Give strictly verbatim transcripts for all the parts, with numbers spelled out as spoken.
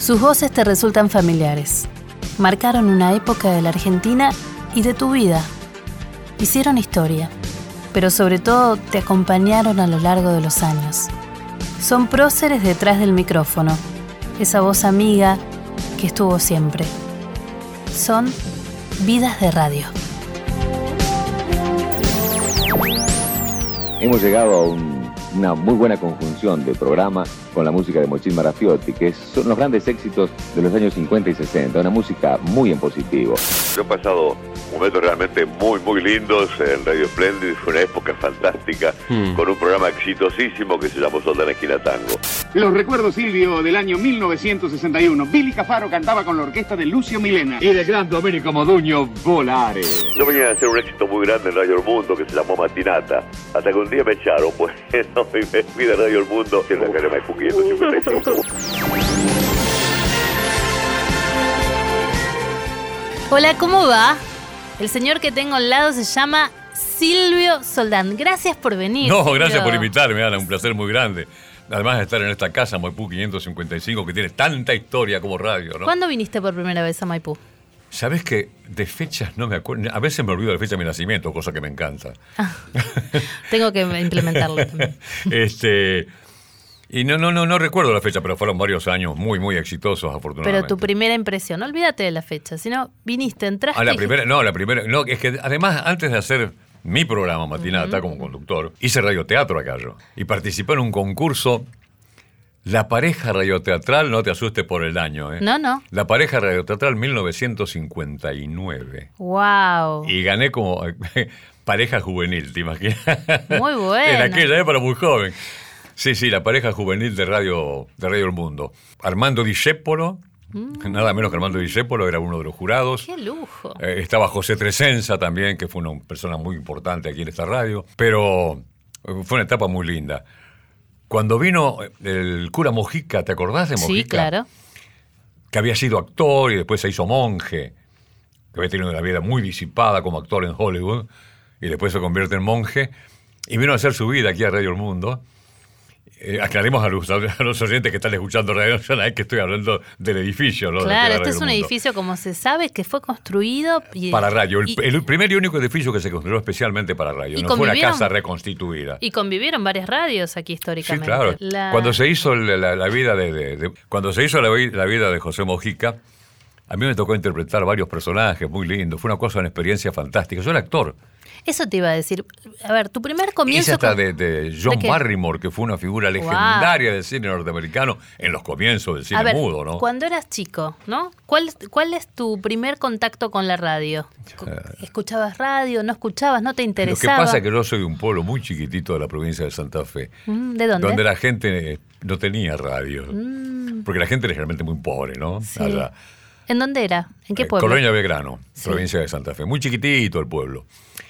Sus voces te resultan familiares. Marcaron una época de la Argentina y de tu vida. Hicieron historia, pero sobre todo te acompañaron a lo largo de los años. Son próceres detrás del micrófono, esa voz amiga que estuvo siempre. Son vidas de radio. Hemos llegado a un, una muy buena conjunción de programa con la música de Mochín Marafiotti, que son los grandes éxitos de los años cincuenta y sesenta, una música muy en positivo. Yo he pasado momentos realmente muy, muy lindos en Radio Splendid, fue una época fantástica, hmm. con un programa exitosísimo que se llamó Soldán Esquina Tango. Los recuerdo, Silvio, del año mil novecientos sesenta y uno. Billy Cafaro cantaba con la orquesta de Lucio Milena. Y del gran Domenico Moduño, Volare. Yo venía a hacer un éxito muy grande en Radio El Mundo que se llamó Matinata, hasta que un día me echaron, pues, no, y me fui de Radio El Mundo en la calle Maipú quinientos cincuenta y cinco. Hola, ¿cómo va? El señor que tengo al lado se llama Silvio Soldán. Gracias por venir. No, Silvio. Gracias por invitarme, Ana, un placer muy grande. Además de estar en esta casa, Maipú quinientos cincuenta y cinco, que tiene tanta historia como radio, ¿no? ¿Cuándo viniste por primera vez a Maipú? ¿Sabés que de fechas no me acuerdo? A veces me olvido de la fecha de mi nacimiento, cosa que me encanta. Ah, tengo que implementarlo también. Este... Y no, no, no, no recuerdo la fecha, pero fueron varios años muy, muy exitosos, afortunadamente. Pero tu primera impresión, no olvídate de la fecha, sino viniste, entraste. Ah, la y... primera, no, la primera, no, es que además antes de hacer mi programa Matinata uh-huh. como conductor, hice radioteatro acá yo. Y participé en un concurso, La Pareja Radioteatral, no te asustes por el año, ¿eh? No, no. La Pareja Radioteatral mil novecientos cincuenta y nueve. Wow. Y gané como pareja juvenil, ¿te imaginas? Muy bueno. En aquella época muy joven. Sí, sí, la pareja juvenil de Radio, de Radio El Mundo. Armando Discépolo, mm. nada menos que Armando Discépolo, era uno de los jurados. ¡Qué lujo! Eh, estaba José Tresenza también, que fue una persona muy importante aquí en esta radio. Pero fue una etapa muy linda. Cuando vino el cura Mojica, ¿te acordás de Mojica? Sí, claro. Que había sido actor y después se hizo monje. Que había tenido una vida muy disipada como actor en Hollywood. Y después se convierte en monje. Y vino a hacer su vida aquí a Radio El Mundo. Eh, aclaremos a los, a los oyentes que están escuchando Radio Nacional que estoy hablando del edificio, ¿no? Claro, de este es un Mundo. Edificio, como se sabe, que fue construido... Y, para radio, el, y, el primer y único edificio que se construyó especialmente para radio, no fue una casa reconstituida. Y convivieron varias radios aquí históricamente. Sí, claro. La... Cuando se hizo la, la, la vida de, de, de... Cuando se hizo la, la vida de José Mojica, a mí me tocó interpretar varios personajes muy lindos. Fue una cosa, una experiencia fantástica. Yo era actor. Eso te iba a decir. A ver, tu primer comienzo... Hice hasta con... de, de John ¿De Barrymore, que fue una figura legendaria wow. del cine norteamericano en los comienzos del cine a ver, mudo, ¿no? Cuando eras chico, ¿no? ¿Cuál, ¿Cuál es tu primer contacto con la radio? ¿Escuchabas radio? ¿No escuchabas? ¿No te interesaba? Lo que pasa es que yo soy de un pueblo muy chiquitito de la provincia de Santa Fe. ¿De dónde? Donde la gente no tenía radio. Mm. Porque la gente era realmente muy pobre, ¿no? Sí. Allá. ¿En dónde era? ¿En qué pueblo? Colonia Belgrano, sí. provincia de Santa Fe. Muy chiquitito el pueblo.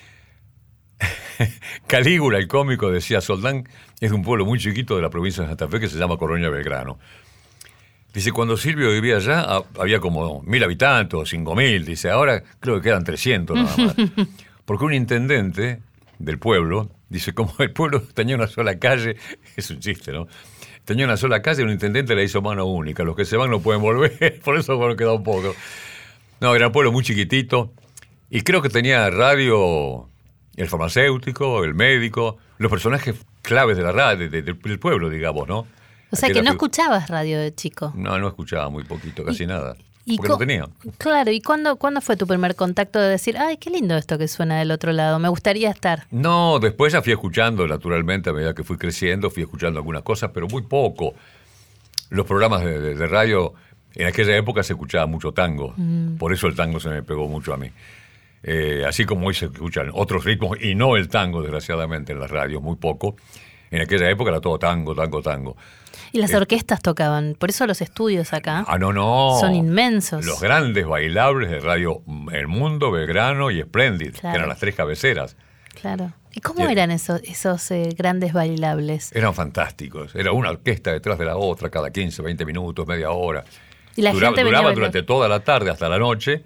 Calígula, el cómico, decía, Soldán es de un pueblo muy chiquito de la provincia de Santa Fe que se llama Colonia Belgrano. Dice, cuando Silvio vivía allá había como mil habitantes o cinco mil. Dice, ahora creo que quedan trescientos nada más. Porque un intendente del pueblo, dice, como el pueblo tenía una sola calle, es un chiste, ¿no? Tenía una sola calle, un intendente le hizo mano única. Los que se van no pueden volver, por eso bueno, queda un poco. No, era un pueblo muy chiquitito. Y creo que tenía radio... El farmacéutico, el médico, los personajes claves de la radio, de, de, del pueblo, digamos, ¿no? O sea, que no escuchabas radio de chico. No, no escuchaba muy poquito, casi y, nada. Y porque no tenía. Claro, ¿y cuándo, cuándo fue tu primer contacto de decir, ay, qué lindo esto que suena del otro lado, me gustaría estar? No, después ya fui escuchando, naturalmente, a medida que fui creciendo, fui escuchando algunas cosas, pero muy poco. Los programas de, de, de radio, en aquella época se escuchaba mucho tango, mm. por eso el tango se me pegó mucho a mí. Eh, así como hoy se escuchan otros ritmos y no el tango, desgraciadamente, en las radios, muy poco. En aquella época era todo tango, tango, tango. Y las eh, orquestas tocaban, por eso los estudios acá ah, no, no. son inmensos. Los grandes bailables de Radio El Mundo, Belgrano y Splendid, claro. que eran las tres cabeceras. Claro. ¿Y cómo y, eran esos, esos eh, grandes bailables? Eran fantásticos. Era una orquesta detrás de la otra, cada quince, veinte minutos, media hora. Y la duraba gente duraba venía durante toda la tarde hasta la noche.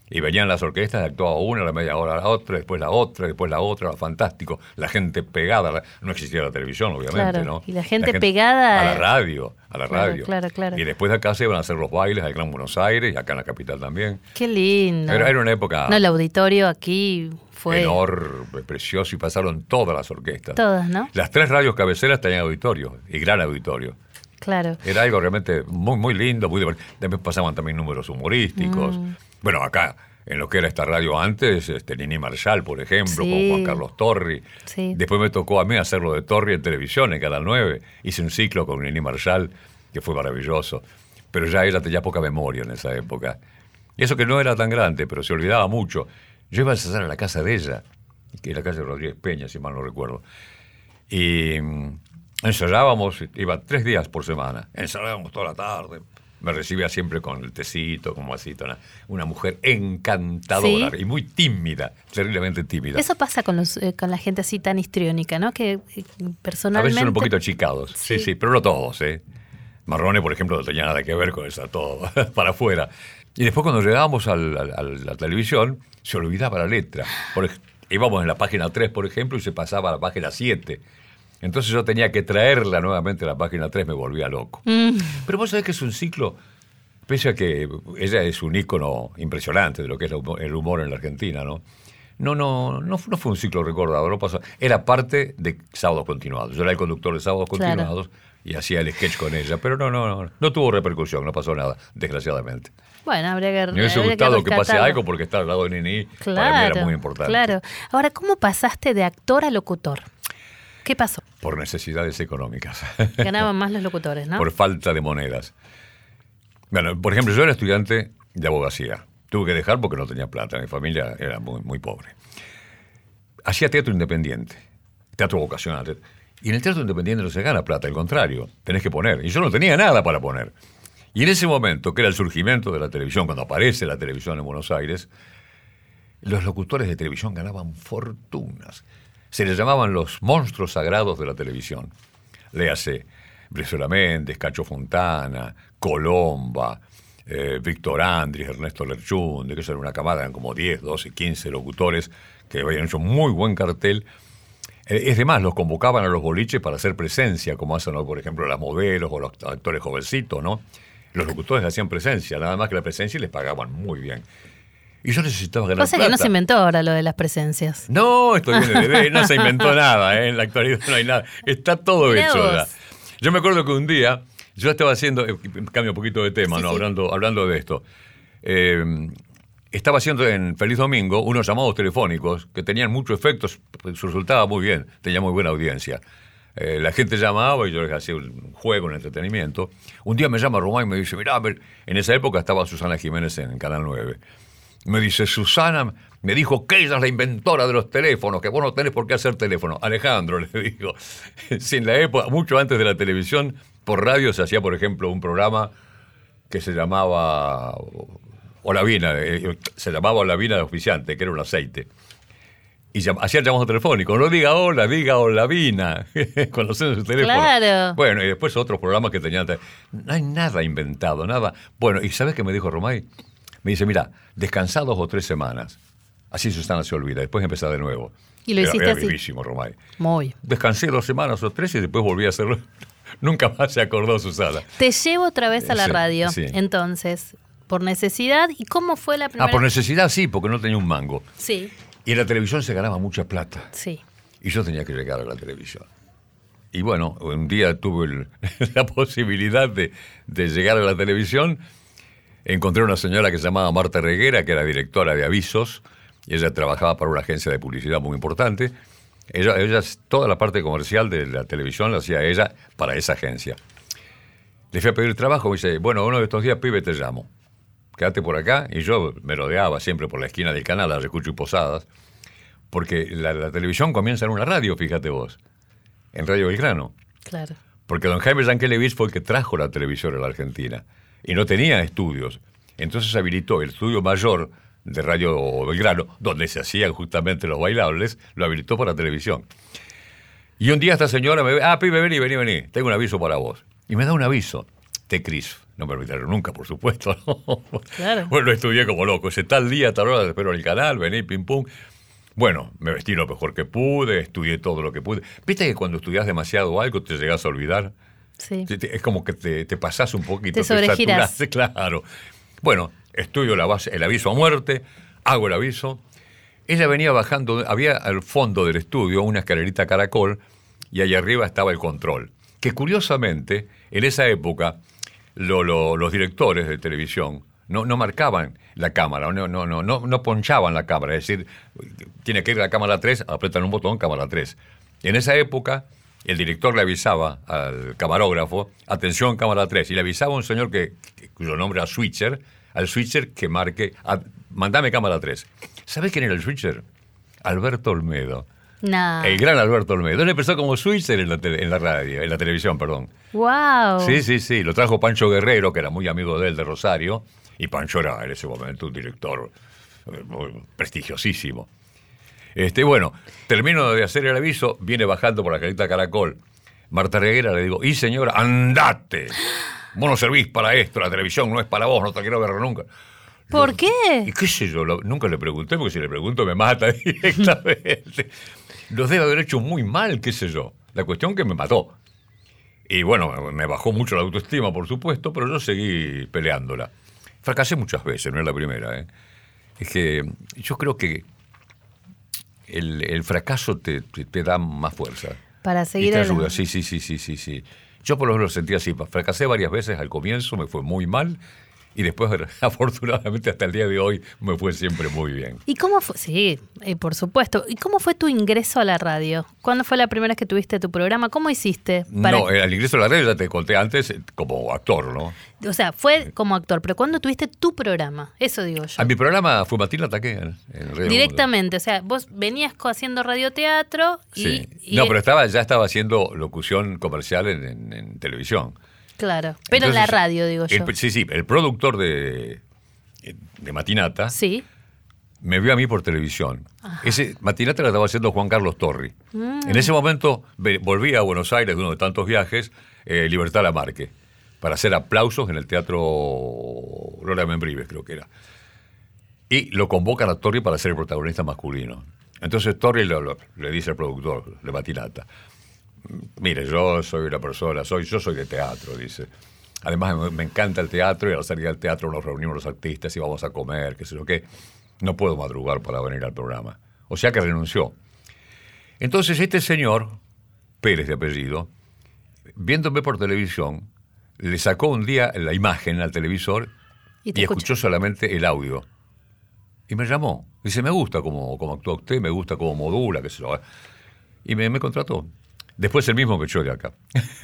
Y venían las orquestas, actuaba una, a la media hora la otra, después la otra, después la otra, fantástico. La gente pegada, la, no existía la televisión, obviamente, claro. ¿no? Y la gente, la gente pegada... A la radio, a la claro, radio. Claro, claro. Y después de acá se iban a hacer los bailes al Gran Buenos Aires, y acá en la capital también. Qué lindo. Era, era una época... No, el auditorio aquí fue... enorme, precioso, y pasaron todas las orquestas. Todas, ¿no? Las tres radios cabeceras tenían auditorio, y gran auditorio. Claro. Era algo realmente muy, muy lindo, muy divertido. Después pasaban también números humorísticos. Mm. Bueno, acá, en lo que era esta radio antes, este, Nini Marshall, por ejemplo, sí. con Juan Carlos Torri. Sí. Después me tocó a mí hacerlo de Torri en televisión, en Canal nueve. Hice un ciclo con Nini Marshall, que fue maravilloso. Pero ya ella tenía poca memoria en esa época. Y eso que no era tan grande, pero se olvidaba mucho. Yo iba a ensayar a la casa de ella, que es la calle Rodríguez Peña, si mal no recuerdo. Y... ensayábamos, iba tres días por semana, ensayábamos toda la tarde, me recibía siempre con el tecito, como así, una, una mujer encantadora, ¿sí? Y muy tímida, terriblemente tímida. Eso pasa con los eh, con la gente así tan histriónica, ¿no? Que eh, personalmente... A veces son un poquito achicados, sí, sí, sí, pero no todos, ¿eh? Marrone, por ejemplo, no tenía nada que ver con eso, todo para afuera. Y después cuando llegábamos al, al, a la televisión, se olvidaba la letra. Por ej- íbamos en la página tres, por ejemplo, y se pasaba a la página siete. Entonces yo tenía que traerla nuevamente a la página tres, me volvía loco. Mm. Pero vos sabés que es un ciclo, pese a que ella es un ícono impresionante de lo que es el humor en la Argentina, ¿no? No, no, no, no fue un ciclo recordado, no pasó. Era parte de Sábados Continuados. Yo era el conductor de Sábados claro. Continuados y hacía el sketch con ella, pero no, no, no, no tuvo repercusión, no pasó nada, desgraciadamente. Bueno, habría que... Me hubiese gustado que, que pase algo porque estar al lado de Nini claro, para mí era muy importante. Claro. Ahora, ¿cómo pasaste de actor a locutor? ¿Qué pasó? Por necesidades económicas. Ganaban más los locutores, ¿no? Por falta de monedas. Bueno, por ejemplo, yo era estudiante de abogacía. Tuve que dejar porque no tenía plata. Mi familia era muy, muy pobre. Hacía teatro independiente, teatro vocacional. Y en el teatro independiente no se gana plata, al contrario, tenés que poner. Y yo no tenía nada para poner. Y en ese momento, que era el surgimiento de la televisión, cuando aparece la televisión en Buenos Aires, los locutores de televisión ganaban fortunas. Se les llamaban los monstruos sagrados de la televisión. Léase Brizuela Méndez, Cacho Fontana, Colomba, eh, Víctor Andrés, Ernesto Lerchunde, que eso era una camada, eran como diez, doce, quince locutores que habían hecho muy buen cartel. Eh, es de más, los convocaban a los boliches para hacer presencia, como hacen, ¿no? Por ejemplo, las modelos o los actores jovencitos, ¿no? Los locutores hacían presencia, nada más que la presencia, y les pagaban muy bien. Y yo necesitaba ganar Pasa plata. que no se inventó ahora lo de las presencias. No, esto viene de, no se inventó nada, ¿eh? En la actualidad no hay nada. Está todo Mirá hecho vos. ya. Yo me acuerdo que un día, yo estaba haciendo, eh, cambio un poquito de tema, Sí, ¿no? sí. Hablando, hablando de esto. Eh, estaba haciendo en Feliz Domingo unos llamados telefónicos que tenían muchos efectos, resultaba muy bien, tenía muy buena audiencia. Eh, la gente llamaba y yo les hacía un juego, un entretenimiento. Un día me llama Román y me dice, mirá, en esa época estaba Susana Jiménez en Canal nueve. Me dice, Susana me dijo que ella es la inventora de los teléfonos, que vos no tenés por qué hacer teléfono. Alejandro, le digo, si en la época, mucho antes de la televisión, por radio se hacía, por ejemplo, un programa que se llamaba Olavina, eh, se llamaba Olavina de Oficiante, que era un aceite. Y llam- hacía el llamado telefónico, no diga hola, diga Olavina, conociendo su teléfono. Claro. Bueno, y después otros programas que tenían, no hay nada inventado, nada. Bueno, ¿y sabes qué me dijo Romay? Me dice, mira, descansá dos o tres semanas. Así Susana se olvida, después empezar de nuevo. Y lo era, hiciste era así. vivísimo, Romay. Muy. Descansé dos semanas o tres y después volví a hacerlo. Nunca más se acordó Susana. Te llevo otra vez a la Sí, radio. sí. Entonces, por necesidad. ¿Y cómo fue la primera? Ah, por necesidad sí, porque no tenía un mango. Sí, Y en la televisión se ganaba mucha plata. sí. Y yo tenía que llegar a la televisión. Y bueno, un día tuve el- la posibilidad de, de llegar a la televisión. Encontré una señora que se llamaba Marta Reguera, que era directora de avisos, y ella trabajaba para una agencia de publicidad muy importante. Ella, ella toda la parte comercial de la televisión la hacía ella para esa agencia. Le fui a pedir trabajo, me dice, bueno, uno de estos días, pibe, te llamo. Quédate por acá. Y yo me rodeaba siempre por la esquina del canal, a Recucho y Posadas, porque la, la televisión comienza en una radio, fíjate vos, en Radio Belgrano. Claro. Porque don Jaime Yankelevich fue el que trajo la televisión a la Argentina. Y no tenía estudios. Entonces habilitó el estudio mayor de Radio Belgrano, donde se hacían justamente los bailables, lo habilitó para televisión. Y un día esta señora me ve, ah, pibe, vení, vení, vení, tengo un aviso para vos. Y me da un aviso. T-Cris. No me olvidaron nunca, por supuesto. ¿no? Claro. Bueno, lo estudié como loco. Ese tal día, tal hora, espero el canal, vení, pim, pum. Bueno, me vestí lo mejor que pude, estudié todo lo que pude. ¿Viste que cuando estudias demasiado algo te llegas a olvidar? Sí. Es como que te, te pasás un poquito. Te sobregiras. Te claro. Bueno, estudio la base, el aviso a muerte, hago el aviso. Ella venía bajando, había al fondo del estudio una escalerita caracol y allá arriba estaba el control. Que curiosamente, en esa época, lo, lo, los directores de televisión no, no marcaban la cámara, no, no, no, no, no ponchaban la cámara. Es decir, tiene que ir a la cámara tres, apretan un botón, cámara tres. En esa época, el director le avisaba al camarógrafo, atención, cámara tres, y le avisaba a un señor que, que, cuyo nombre era switcher, al switcher que marque, a, mandame cámara tres. ¿Sabés quién era el switcher? Alberto Olmedo. No. El gran Alberto Olmedo. Él empezó como switcher en la, tele, en la radio, en la televisión, perdón. ¡Wow! Sí, sí, sí. Lo trajo Pancho Guerrero, que era muy amigo de él, de Rosario. Y Pancho era en ese momento un director muy prestigiosísimo. Este, bueno, termino de hacer el aviso, viene bajando por la carita Caracol. Marta Reguera, le digo, y señora, andate. Vos no servís para esto, la televisión no es para vos, no te quiero ver nunca. ¿Por qué? ¿Y qué sé yo? Lo, nunca le pregunté, porque si le pregunto me mata directamente. Los debe haber hecho muy mal, qué sé yo. La cuestión que me mató. Y bueno, me bajó mucho la autoestima, por supuesto, pero yo seguí peleándola. Fracasé muchas veces, no es la primera. ¿eh? Es que yo creo que el, el fracaso te, te, te da más fuerza. Para seguir y te adelante. ayuda, sí, sí, sí, sí, sí, sí. Yo por lo menos lo sentí así. Fracasé varias veces al comienzo, me fue muy mal. Y después, afortunadamente, hasta el día de hoy, me fue siempre muy bien. ¿Y cómo fue? Sí, eh, por supuesto. ¿Y cómo fue tu ingreso a la radio? ¿Cuándo fue la primera vez que tuviste tu programa? ¿Cómo hiciste? Para... No, el ingreso a la radio ya te conté antes como actor, ¿no? O sea, fue como actor, pero ¿cuándo tuviste tu programa? Eso digo yo. A mi programa fue Matilda Taqué. En, en Radio Directamente, Mundo. O sea, vos venías haciendo radioteatro y... Sí. y no, pero estaba ya estaba haciendo locución comercial en, en, en televisión. Claro, pero Entonces, en la radio, digo yo. El, sí, sí, el productor de, de Matinata sí. me vio a mí por televisión. Ajá. Ese Matinata lo estaba haciendo Juan Carlos Torri. Mm. En ese momento volví a Buenos Aires de uno de tantos viajes, eh, Libertad Lamarque, para hacer aplausos en el Teatro Lola Membrives, creo que era. Y lo convocan a Torri para ser el protagonista masculino. Entonces Torri lo, lo, le dice al productor de Matinata, mire, yo soy una persona, soy, yo soy de teatro, dice. Además, me, me encanta el teatro y al salir del teatro nos reunimos los artistas y vamos a comer, qué sé yo qué. No puedo madrugar para venir al programa. O sea que renunció. Entonces, este señor, Pérez de apellido, viéndome por televisión, le sacó un día la imagen al televisor y, y escuchó solamente el audio. Y me llamó. Dice, me gusta cómo, cómo actúa usted, me gusta cómo modula, qué sé yo. Y me, me contrató. Después el mismo que yo de acá.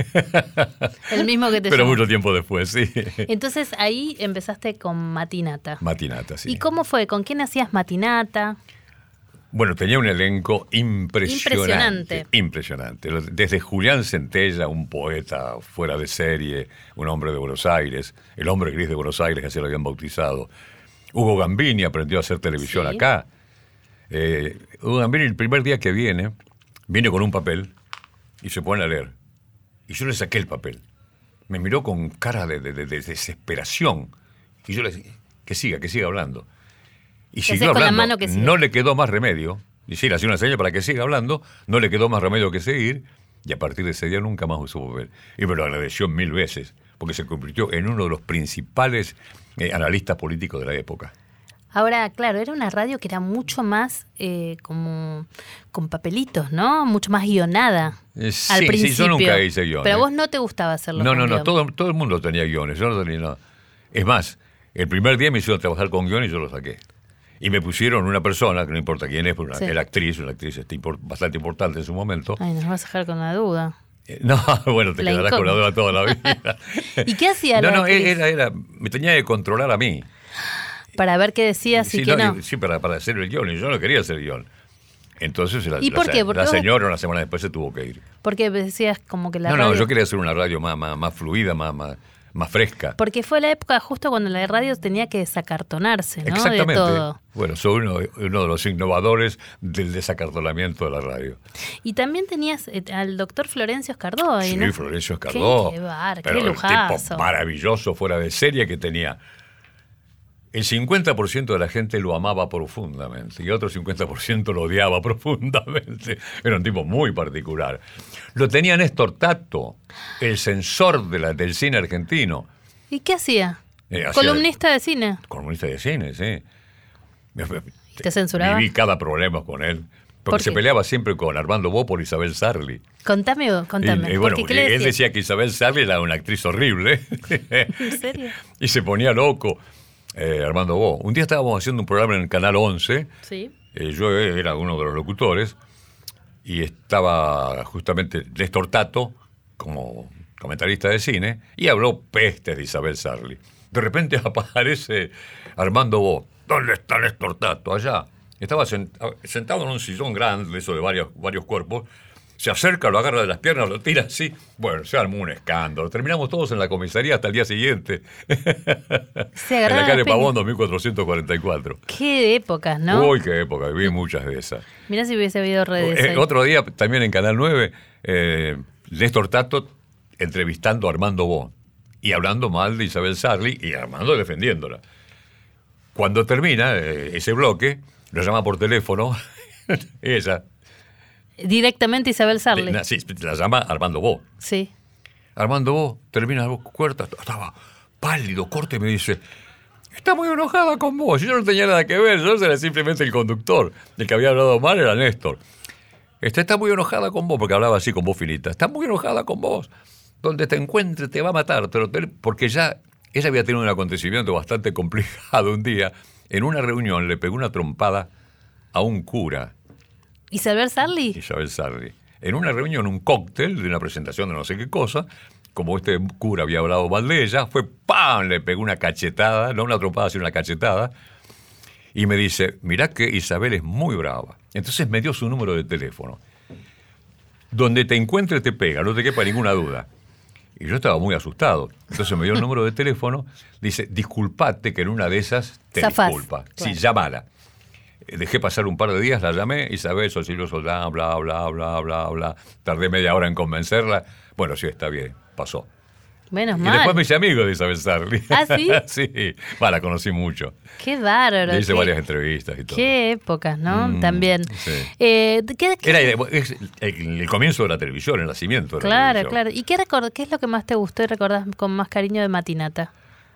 El mismo que te Pero llamó. Mucho tiempo después, sí. Entonces ahí empezaste con Matinata. Matinata, sí. ¿Y cómo fue? ¿Con quién hacías Matinata? Bueno, tenía un elenco impresionante. Impresionante. Impresionante. Desde Julián Centella, un poeta fuera de serie, un hombre de Buenos Aires, el hombre gris de Buenos Aires, que así lo habían bautizado. Hugo Gambini aprendió a hacer televisión sí. acá. Eh, Hugo Gambini, el primer día que viene, viene con un papel y se pone a leer. Y yo le saqué el papel. Me miró con cara de, de, de, de desesperación. Y yo le dije, que siga, que siga hablando. Y siguió hablando. La mano que no le quedó más remedio. Y sí, le hacía una señal para que siga hablando. No le quedó más remedio que seguir. Y a partir de ese día nunca más usó papel. Y me lo agradeció mil veces. Porque se convirtió en uno de los principales eh, analistas políticos de la época. Ahora, claro, era una radio que era mucho más eh, como con papelitos, ¿no? Mucho más guionada. Eh, sí, al principio. Sí, yo nunca hice guiones. Pero a vos no te gustaba hacerlo. No, con no, no, guion. todo, todo el mundo tenía guiones. Yo no tenía nada. Es más, el primer día me hicieron trabajar con guiones y yo lo saqué. Y me pusieron una persona, que no importa quién es, pero una, sí. era actriz, una actriz este, import, bastante importante en su momento. Ay, nos vas a dejar con la duda. Eh, no, bueno, te la quedarás incógnita. Con la duda toda la vida. ¿Y qué hacía No, la no, actriz? era, era, me tenía que controlar a mí. Para ver qué decías sí, y qué no. no. Sí, para, para hacer el guión. Y yo no quería hacer el guión. Entonces la, ¿Y por la, qué? Porque la vos- señora una semana después se tuvo que ir. Porque decías como que la No, radio... no, yo quería hacer una radio más, más, más fluida, más, más, más fresca. Porque fue la época justo cuando la radio tenía que desacartonarse, ¿no? Exactamente. De todo. Bueno, soy uno, uno de los innovadores del desacartonamiento de la radio. Y también tenías eh, al doctor Florencio Escardó ahí, Sí, ¿no? Florencio Escardó. Qué, qué bar, pero qué el lujazo. tipo maravilloso, fuera de serie, que tenía... El cincuenta por ciento de la gente lo amaba profundamente y otro cincuenta por ciento lo odiaba profundamente. Era un tipo muy particular. Lo tenía Néstor Tato, el censor de la, del cine argentino. ¿Y qué hacía? Eh, hacía- Columnista de cine. Columnista de cine, sí. ¿Te censuraba? Viví cada problema con él. Porque ¿Por se qué? peleaba siempre con Armando Bo por Isabel Sarli. Contame, contame. Y, y bueno, porque, ¿qué le él decías? decía que Isabel Sarli era una actriz horrible. ¿En serio? Y se ponía loco, eh, Armando Bo. Un día estábamos haciendo un programa en el Canal once. Sí. Eh, yo era uno de los locutores. Y estaba justamente Néstor Tato como comentarista de cine. Y habló pestes de Isabel Sarli. De repente aparece Armando Bo. ¿Dónde está Néstor Tato? Allá. Estaba sent- sentado en un sillón grande, eso de varios, varios cuerpos. Se acerca, lo agarra de las piernas, lo tira así. Bueno, se armó un escándalo. Terminamos todos en la comisaría hasta el día siguiente. Se En agarraron la calle las peñas. Pavón, dos mil cuatrocientos cuarenta y cuatro. Qué épocas, ¿no? Uy, qué época. Viví muchas de esas. Mirá si hubiese habido redes Eh, ahí. otro día, también en Canal nueve, eh, Néstor Tato entrevistando a Armando Bo. Y hablando mal de Isabel Sarli y Armando defendiéndola. Cuando termina eh, ese bloque, lo llama por teléfono. Ella. Directamente Isabel Sarli. Na- Sí, la llama Armando Bo. Sí. Armando Bo termina la cuarta, estaba pálido, corte, y me dice, está muy enojada con vos. Yo no tenía nada que ver, yo era simplemente el conductor. El que había hablado mal era Néstor. Este, está muy enojada con vos, porque hablaba así con voz finita. Está muy enojada con vos. Donde te encuentre te va a matar. Te lo- te- porque ya ella había tenido un acontecimiento bastante complicado un día. En una reunión le pegó una trompada a un cura, ¿Isabel Sarli? Isabel Sarli. En una reunión, un cóctel de una presentación de no sé qué cosa, como este cura había hablado mal de ella, fue ¡pam! Le pegó una cachetada, no una trompada, sino una cachetada, y me dice, mirá que Isabel es muy brava. Entonces me dio su número de teléfono. Donde te encuentre te pega, no te quepa ninguna duda. Y yo estaba muy asustado. Entonces me dio el número de teléfono, dice, disculpate que en una de esas te Zafás. disculpa. Sí, Claro. llámala. Eh, Dejé pasar un par de días, la llamé, Isabel Socilo Soldán, bla, bla, bla, bla, bla. Tardé media hora en convencerla. Bueno, sí, está bien, pasó. Menos Y mal. después me hice amigo de Isabel Sarli. ¿Ah, sí? Sí, va, la conocí mucho. Qué bárbaro. Le hice qué, varias entrevistas y todo. qué épocas, ¿no? Mm, También. sí. Eh, ¿qué- qué- Era es el, el comienzo de la televisión, el nacimiento de la Claro, televisión. claro. ¿Y qué, record- qué es lo que más te gustó y recordás con más cariño de Matinata?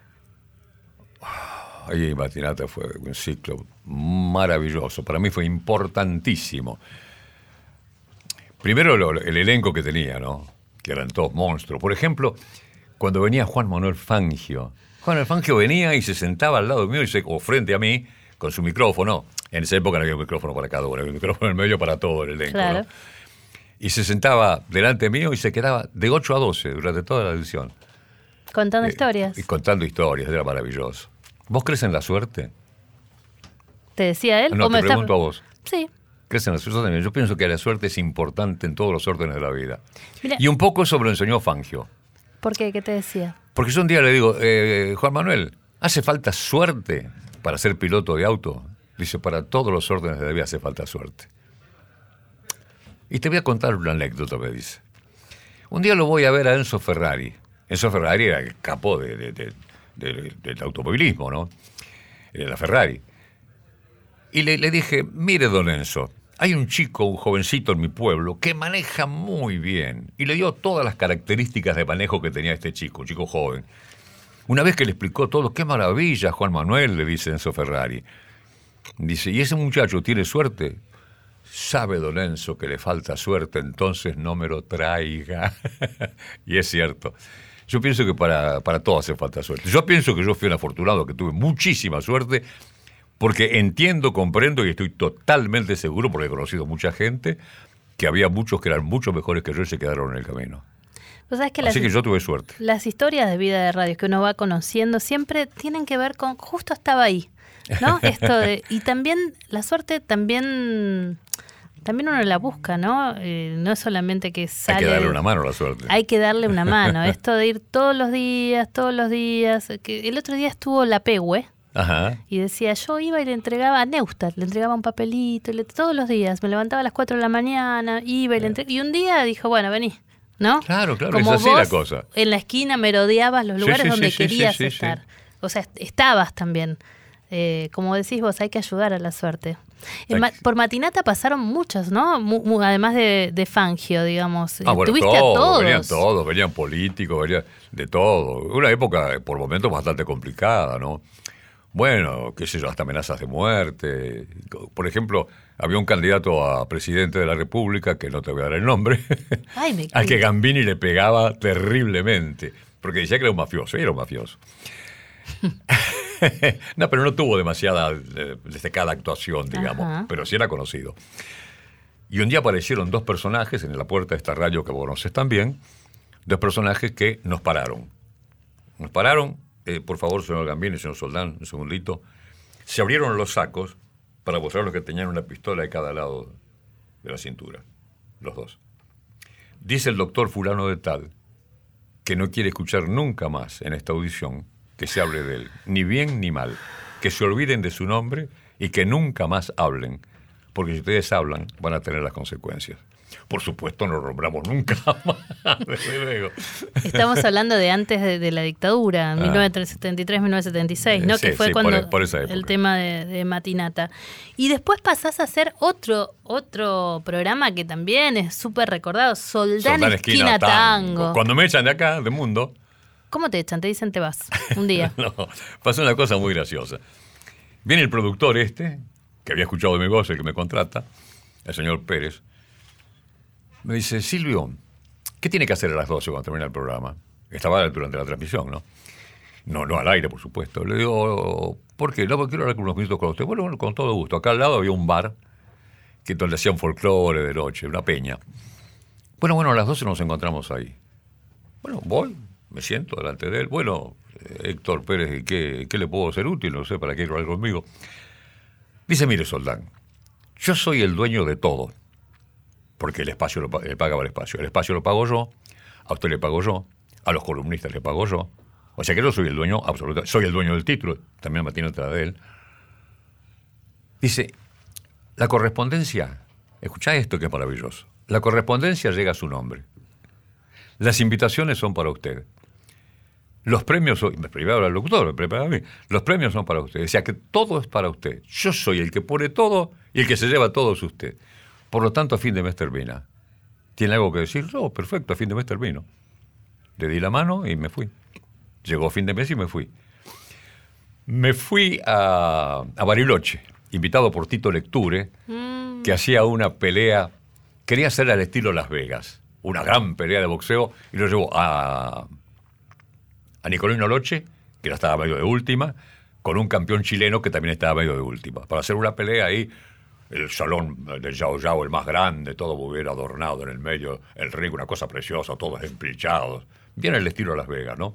Ahí Matinata fue un ciclo maravilloso. Para mí fue importantísimo. Primero lo- el elenco que tenía, ¿no? Que eran todos monstruos. Por ejemplo, cuando venía Juan Manuel Fangio. Juan Manuel Fangio venía y se sentaba al lado mío y se, o frente a mí con su micrófono. En esa época no había un micrófono para cada uno, había un micrófono en medio para todo el elenco. Claro. ¿no? Y se sentaba delante mío y se quedaba de ocho a doce durante toda la edición. Contando Eh, historias. Y contando historias, era maravilloso. ¿Vos crees en la suerte? ¿Te decía él? No, ¿O me te está- pregunto a vos. Sí. ¿Crees en la suerte? Yo también. Yo pienso que la suerte es importante en todos los órdenes de la vida. Mira, Y un poco eso me lo enseñó Fangio. ¿por qué? ¿Qué te decía? Porque yo un día le digo, eh, Juan Manuel, ¿hace falta suerte para ser piloto de auto? Dice, para todos los órdenes de la vida hace falta suerte. Y te voy a contar una anécdota, me dice. Un día lo voy a ver a Enzo Ferrari. Enzo Ferrari era el capo de, de- de- de- del automovilismo, ¿no? Era la Ferrari. Y le, le dije, mire, don Enzo, hay un chico, un jovencito en mi pueblo, que maneja muy bien. Y le dio todas las características de manejo que tenía este chico, un chico joven. Una vez que le explicó todo, qué maravilla, Juan Manuel, le dice Enzo Ferrari. Dice, ¿y ese muchacho tiene suerte? Sabe don Enzo que le falta suerte, entonces no me lo traiga. Y es cierto. Yo pienso que para, para todo hace falta suerte. Yo pienso que yo fui un afortunado, que tuve muchísima suerte, porque entiendo, comprendo y estoy totalmente seguro, porque he conocido mucha gente, que había muchos que eran mucho mejores que yo y se quedaron en el camino. Vos sabés que Así las, que yo tuve suerte. las historias de vida de radio que uno va conociendo siempre tienen que ver con justo estaba ahí, ¿no? Esto de, y también la suerte también también uno la busca, ¿no? Eh, no es solamente que sale... Hay que darle una mano a la suerte. Hay que darle una mano. Esto de ir todos los días, todos los días. Que el otro día estuvo la Pehue. Ajá. Y decía, yo iba y le entregaba a Neustadt, le entregaba un papelito, le, todos los días. Me levantaba a las cuatro de la mañana, iba y le entregaba. Y un día dijo, bueno, vení, ¿no? Claro, claro, como es así vos la cosa. En la esquina merodeabas los lugares sí, sí, donde sí, querías sí, sí, estar. sí. O sea, estabas también. Eh, como decís vos, hay que ayudar a la suerte. En ma- por Matinata pasaron muchos, ¿no? Mu- mu- además de, de Fangio, digamos. Ah, bueno, Tuviste todos, a todos. venían todos, venían políticos, venían de todo. Una época, por momentos, bastante complicada, ¿no? Bueno, qué sé yo, hasta amenazas de muerte. Por ejemplo, había un candidato a presidente de la República, que no te voy a dar el nombre, Ay, me al que Gambini le pegaba terriblemente, porque decía que era un mafioso, y era un mafioso. No, pero no tuvo demasiada eh, destacada actuación, digamos, Ajá. pero sí era conocido. Y un día aparecieron dos personajes en la puerta de esta radio que vos conoces también, dos personajes que nos pararon. Nos pararon, eh, por favor, señor Gambini, señor Soldán, un segundito. Se abrieron los sacos para mostrar los que tenían una pistola de cada lado de la cintura, los dos. Dice el doctor fulano de tal que no quiere escuchar nunca más en esta audición que se hable de él, ni bien ni mal, que se olviden de su nombre y que nunca más hablen, porque si ustedes hablan van a tener las consecuencias. Por supuesto no nombramos nunca más, desde luego. Estamos hablando de antes de, de la dictadura, Ah. mil novecientos setenta y tres, mil novecientos setenta y seis, ¿no? Sí, que fue sí, cuando por- por esa época. el tema de, de Matinata. Y después pasás a hacer otro otro programa que también es súper recordado, Soldán, Soldán Esquina, Tango. Cuando me echan de acá, de Mundo, ¿Cómo te echan? Te dicen te vas un día. no, pasó una cosa muy graciosa. Viene el productor este, que había escuchado de mi voz, el que me contrata, el señor Pérez, me dice, Silvio, ¿qué tiene que hacer a las doce cuando termina el programa? Estaba durante la transmisión, ¿no? No, no al aire, por supuesto. Le digo, ¿por qué? No, porque quiero hablar con unos minutos con usted. Bueno, bueno, con todo gusto. Acá al lado había un bar que donde hacían folclore de noche, una peña. Bueno, bueno, a las doce nos encontramos ahí. Bueno, voy, me siento delante de él. Bueno, eh, Héctor Pérez, ¿qué, ¿qué le puedo ser útil? No sé, ¿para qué hablar conmigo? Dice, mire, Soldán, yo soy el dueño de todo. Porque el espacio lo, le pagaba el espacio. El espacio lo pago yo, a usted le pago yo, a los columnistas le pago yo. O sea que yo soy el dueño absoluto. Soy el dueño del título, también me tiene otra de él. Dice, la correspondencia, escuchá esto que es maravilloso. La correspondencia llega a su nombre. Las invitaciones son para usted. Los premios, son, me privaba el locutor, me prepara a mí. Los premios son para usted. O sea que todo es para usted. Yo soy el que pone todo y el que se lleva todo es usted. Por lo tanto, a fin de mes termina. ¿Tiene algo que decir? No, perfecto, a fin de mes termino. Le di la mano y me fui. Llegó fin de mes y me fui. Me fui a, a Bariloche, invitado por Tito Lecture, mm. que hacía una pelea, quería hacer al estilo Las Vegas, una gran pelea de boxeo, y lo llevó a, a Nicolino Loche, que ya estaba medio de última, con un campeón chileno que también estaba medio de última, para hacer una pelea ahí. El salón del Yao Yao, el más grande, todo muy bien adornado en el medio, el ring, una cosa preciosa, todos empilchados. Bien el estilo de Las Vegas, ¿no?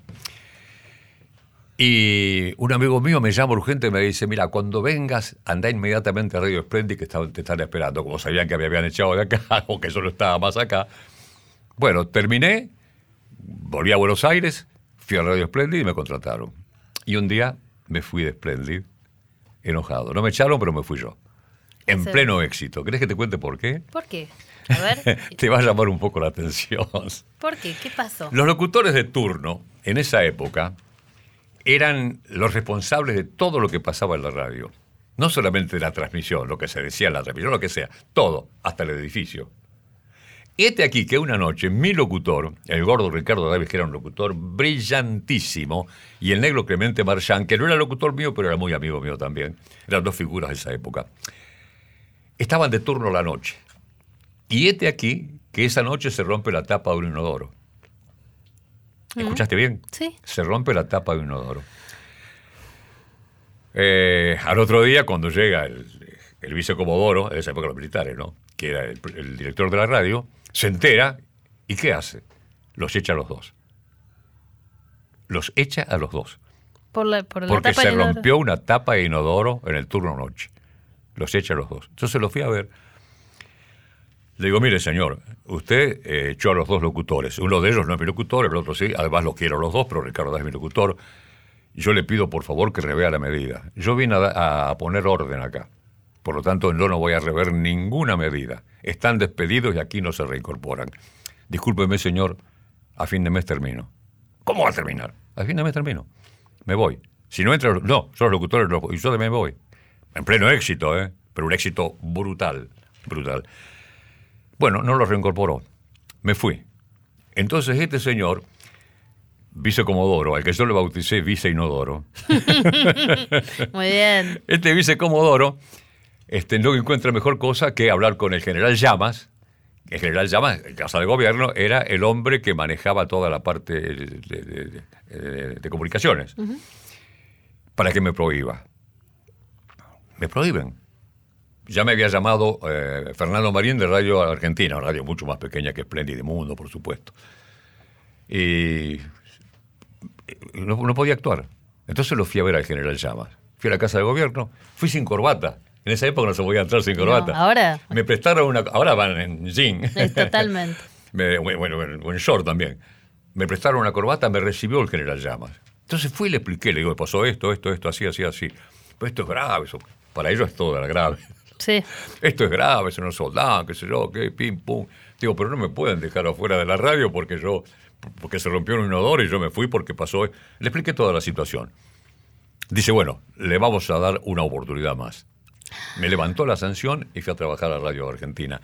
Y un amigo mío me llama urgente y me dice, mira, cuando vengas, anda inmediatamente a Radio Splendid, que está, te están esperando. Como sabían que me habían echado de acá, o que solo estaba más acá. Bueno, terminé, volví a Buenos Aires, fui a Radio Splendid y me contrataron. Y un día me fui de Splendid enojado. No me echaron, pero me fui yo. En sí. Pleno éxito. ¿Querés que te cuente por qué? ¿Por qué? A ver. Te va a llamar un poco la atención. ¿Por qué? ¿Qué pasó? Los locutores de turno, en esa época, eran los responsables de todo lo que pasaba en la radio. No solamente de la transmisión, lo que se decía en la transmisión, lo que sea. Todo, hasta el edificio. Este aquí, que una noche, mi locutor, el gordo Ricardo Davis, que era un locutor brillantísimo, y el negro Clemente Marchán, que no era locutor mío, pero era muy amigo mío también. Eran dos figuras de esa época. Estaban de turno la noche. Y este aquí, que esa noche se rompe la tapa de un inodoro. ¿Escuchaste bien? Sí. Se rompe la tapa de un inodoro. Eh, al otro día, cuando llega el, el vicecomodoro, de esa época los militares, ¿no? Que era el, el director de la radio, se entera, ¿y qué hace? Los echa a los dos. Los echa a los dos. Por la, por la Porque tapa se de inodoro. rompió una tapa de inodoro en el turno noche. Los echa a los dos. Entonces los fui a ver. Le digo, mire, señor, usted eh, echó a los dos locutores. Uno de ellos no es mi locutor, el otro sí. Además, los quiero los dos, pero Ricardo es mi locutor. Yo le pido, por favor, que revea la medida. Yo vine a, a poner orden acá. Por lo tanto, yo no voy a rever ninguna medida. Están despedidos y aquí no se reincorporan. Discúlpeme, señor, a fin de mes termino. ¿Cómo va a terminar? A fin de mes termino. Me voy. Si no entra, no, son los locutores y yo me voy. En pleno éxito, ¿eh? Pero un éxito brutal, brutal. Bueno, no lo reincorporó. Me fui. Entonces este señor, vicecomodoro, al que yo le bauticé viceinodoro. Muy bien. Este vicecomodoro este, no encuentra mejor cosa que hablar con el general Llamas. El general Llamas, en casa de gobierno, era el hombre que manejaba toda la parte de, de, de, de, de comunicaciones. Uh-huh. Para que me prohíba. Me prohíben. Ya me había llamado eh, Fernando Marín de Radio Argentina, una radio mucho más pequeña que Espléndida Mundo, por supuesto. Y no, no podía actuar. Entonces lo fui a ver al general Llamas. Fui a la casa de gobierno, fui sin corbata. En esa época no se podía entrar sin corbata. No, ahora. Me prestaron una... Ahora van en jean. Totalmente. me, bueno, bueno, en short también. Me prestaron una corbata, me recibió el general Llamas. Entonces fui y le expliqué, le digo, pasó esto, esto, esto, así, así, así. Pero esto es grave, eso. Para ellos es todo grave. Sí. Esto es grave, son los soldados, qué sé yo, qué, pim, pum. Digo, pero no me pueden dejar afuera de la radio porque yo, porque se rompió un inodoro y yo me fui porque pasó. Le expliqué toda la situación. Dice, bueno, le vamos a dar una oportunidad más. Me levantó la sanción y fui a trabajar a Radio Argentina.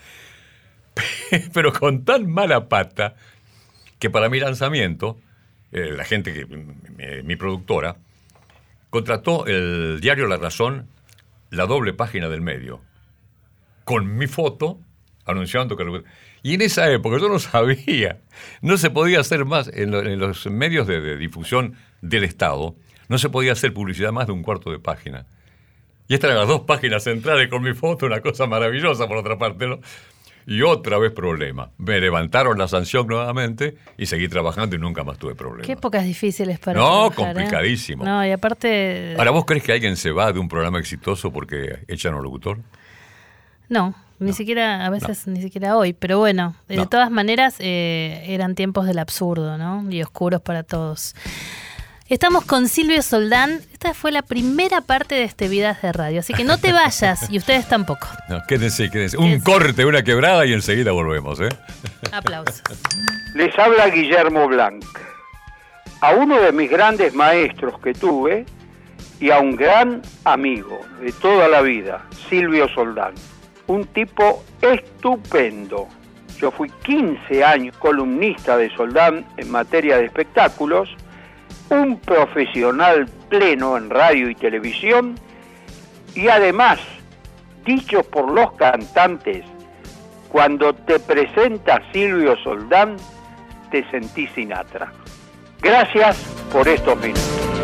Pero con tan mala pata que para mi lanzamiento, eh, la gente, que mi, mi productora, contrató el diario La Razón, la doble página del medio, con mi foto, anunciando que... Y en esa época yo no sabía, no se podía hacer más, en, lo, en los medios de, de difusión del Estado, no se podía hacer publicidad más de un cuarto de página. Y estas eran las dos páginas centrales con mi foto, una cosa maravillosa por otra parte, ¿no? Y otra vez problema. Me levantaron la sanción nuevamente y seguí trabajando y nunca más tuve problemas. Qué épocas difíciles para No, trabajar, complicadísimo. ¿eh? No, y aparte... Ahora, ¿vos crees que alguien se va de un programa exitoso porque echan a un locutor? No, ni no. siquiera, a veces no. ni siquiera hoy. Pero bueno, de no. todas maneras, eh, eran tiempos del absurdo, ¿no? Y oscuros para todos. Estamos con Silvio Soldán. Esta fue la primera parte de este Vidas de Radio, así que no te vayas y ustedes tampoco. No, quédense, quédense. Un quédense. Corte, una quebrada y enseguida volvemos, ¿eh? Aplausos. Les habla Guillermo Blanc. A uno de mis grandes maestros que tuve y a un gran amigo de toda la vida, Silvio Soldán. Un tipo estupendo. Yo fui quince años columnista de Soldán en materia de espectáculos, un profesional pleno en radio y televisión y además, dicho por los cantantes, cuando te presenta Silvio Soldán, te sentís Sinatra. Gracias por estos minutos.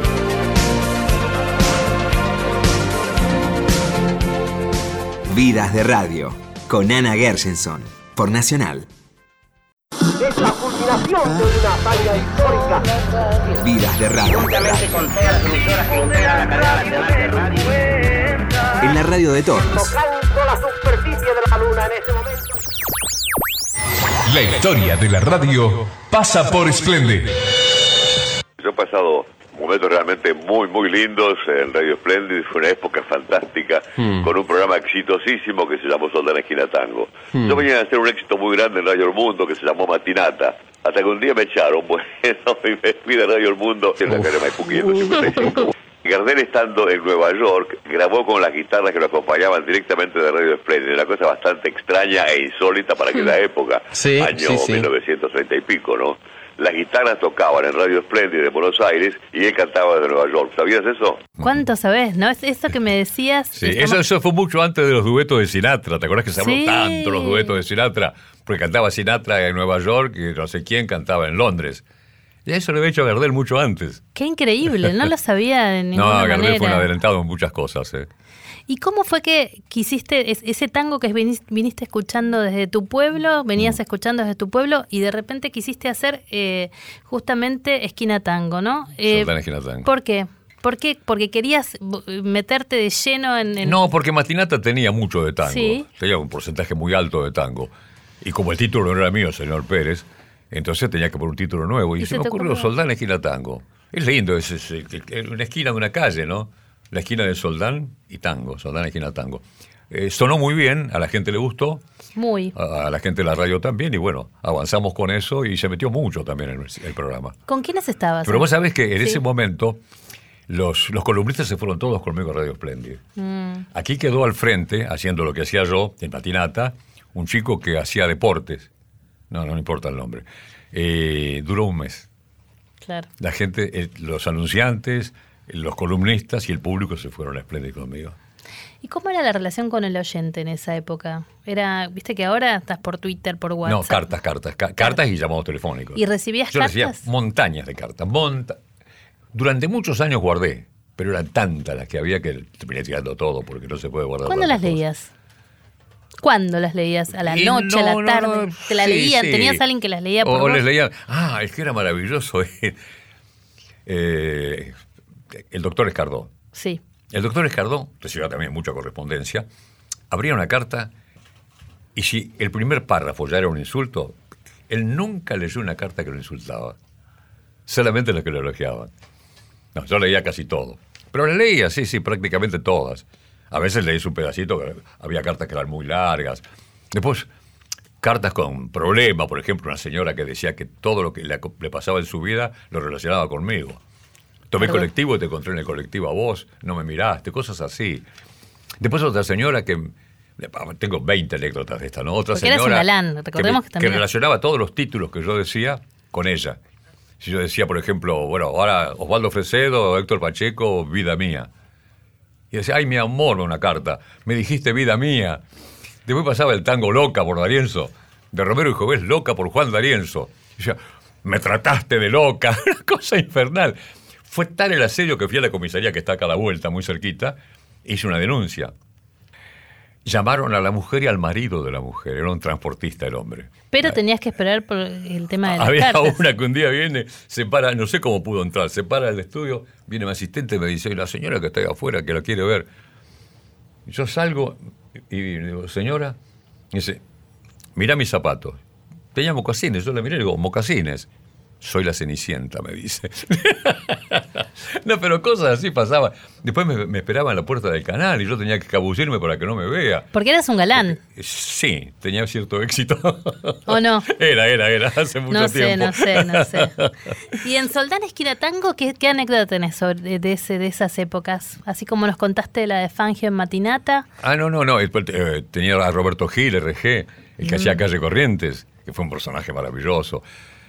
Vidas de Radio, con Ana Gershenson, por Nacional. Es la culminación de una hazaña histórica. Vidas de Radio. Juntamente con todas las emisoras que integran la cadena nacional de radio. En la radio de todos. Tocando la superficie de la luna en ese momento. La historia de la radio pasa por Splendid. Yo he pasado momentos realmente muy, muy lindos en Radio Splendid. Fue una época fantástica, hmm. con un programa exitosísimo que se llamó Soldán Esquina Tango. Hmm. Yo venía a hacer un éxito muy grande en Radio El Mundo que se llamó Matinata. Hasta que un día me echaron, bueno, y me fui de Radio El Mundo en la calle Maipú quinientos cincuenta y cinco. Gardel, estando en Nueva York, grabó con las guitarras que lo acompañaban directamente de Radio Splendid. Una cosa bastante extraña e insólita para aquella época, sí, año sí, sí. mil novecientos treinta y pico, ¿no? Las guitarras tocaban en Radio Splendid de Buenos Aires y él cantaba de Nueva York. ¿Sabías eso? ¿Cuánto sabés? ¿No? Es eso que me decías. Sí, estamos... eso, eso fue mucho antes de los duetos de Sinatra. ¿Te acuerdas que se habló sí. tanto los duetos de Sinatra? Porque cantaba Sinatra en Nueva York y no sé quién cantaba en Londres. Y eso lo había hecho a Gardel mucho antes. Qué increíble, no lo sabía de ninguna no, manera. No, Gardel fue un adelantado en muchas cosas. Eh. ¿Y cómo fue que quisiste ese tango que viniste escuchando desde tu pueblo, venías mm. escuchando desde tu pueblo y de repente quisiste hacer eh, justamente Esquina Tango, ¿no? Eh, Soldán Esquina Tango. ¿Por qué? ¿Por qué? Porque querías meterte de lleno en... en... No, porque Matinata tenía mucho de tango. ¿Sí? Tenía un porcentaje muy alto de tango. Y como el título no era mío, señor Pérez, entonces tenía que poner un título nuevo. Y, y se, se me ocurrió Soldán, esquina Tango. Es lindo, es, es, es, es una esquina de una calle, ¿no? La esquina de Soldán y Tango, Soldán, esquina Tango. Eh, sonó muy bien, a la gente le gustó. Muy. A, a la gente de la radio también, y bueno, avanzamos con eso y se metió mucho también en el, el programa. ¿Con quiénes estabas? Pero vos sabés que en sí. ese momento los, los columnistas se fueron todos conmigo a Radio Espléndida. Mm. Aquí quedó al frente, haciendo lo que hacía yo, en patinata, un chico que hacía deportes. No, no importa el nombre. Eh, duró un mes. Claro. La gente, eh, los anunciantes, los columnistas y el público se fueron a Espléndida conmigo. ¿Y cómo era la relación con el oyente en esa época? Era, viste que ahora estás por Twitter, por WhatsApp. No, cartas, cartas, ca- cartas y llamados telefónicos. ¿Y recibías Yo cartas? Yo recibía montañas de cartas. Monta- Durante muchos años guardé, pero eran tantas las que había que terminé tirando todo porque no se puede guardar. ¿Cuándo las cosas. leías? ¿Cuándo las leías? ¿A la Y noche, no, a la no, tarde? no, ¿Te la sí, leían? sí. ¿Tenías alguien que las leía por O vos? les leían. Ah, es que era maravilloso. eh, el doctor Escardó. Sí. El doctor Escardó recibía también mucha correspondencia. Abría una carta y si el primer párrafo ya era un insulto, él nunca leyó una carta que lo insultaba. Solamente las que lo elogiaban. No, yo leía casi todo. Pero le leía, sí, sí, prácticamente todas. A veces leí un pedacito, había cartas que eran muy largas. Después, cartas con problemas, por ejemplo, una señora que decía que todo lo que le, le pasaba en su vida lo relacionaba conmigo. Tomé Perdón. colectivo y te encontré en el colectivo a vos, no me miraste, cosas así. Después otra señora que... Tengo veinte anécdotas de esta, ¿no? Otra Porque señora eras un galán, recordemos que, que me- también- que relacionaba todos los títulos que yo decía con ella. Si yo decía, por ejemplo, bueno, ahora Osvaldo Fresedo, Héctor Pacheco, Vida Mía. Y decía, ay, mi amor, una carta. Me dijiste Vida Mía. Después pasaba el tango Loca por D'Arienzo. De Romero y Jovés, Loca por Juan D'Arienzo. Y decía, me trataste de loca. Una cosa infernal. Fue tal el asedio que fui a la comisaría que está acá a la vuelta, muy cerquita, e hice una denuncia. Llamaron a la mujer y al marido de la mujer. Era un transportista el hombre. Pero tenías que esperar por el tema de las Había cartas. una que un día viene, se para, no sé cómo pudo entrar, se para del estudio, viene mi asistente y me dice, la señora que está ahí afuera, que la quiere ver. Y yo salgo y digo, señora, y dice, mirá mis zapatos. Tenía mocasines, yo le miré y digo, mocasines. Soy la Cenicienta, me dice. No, pero cosas así pasaban. Después me, me esperaba en la puerta del canal y yo tenía que escabullirme para que no me vea. Porque eras un galán. Sí, tenía cierto éxito. ¿O no? Era, era, era, hace mucho No sé, tiempo. no sé, no sé. Y en Soldán Esquina Tango, ¿qué, qué anécdota tenés sobre, de, de ese, de esas épocas? Así como nos contaste la de Fangio en Matinata. Ah, no, no, no. eh, eh, Tenía a Roberto Gil, R G, el que Mm. hacía Calle Corrientes, que fue un personaje maravilloso.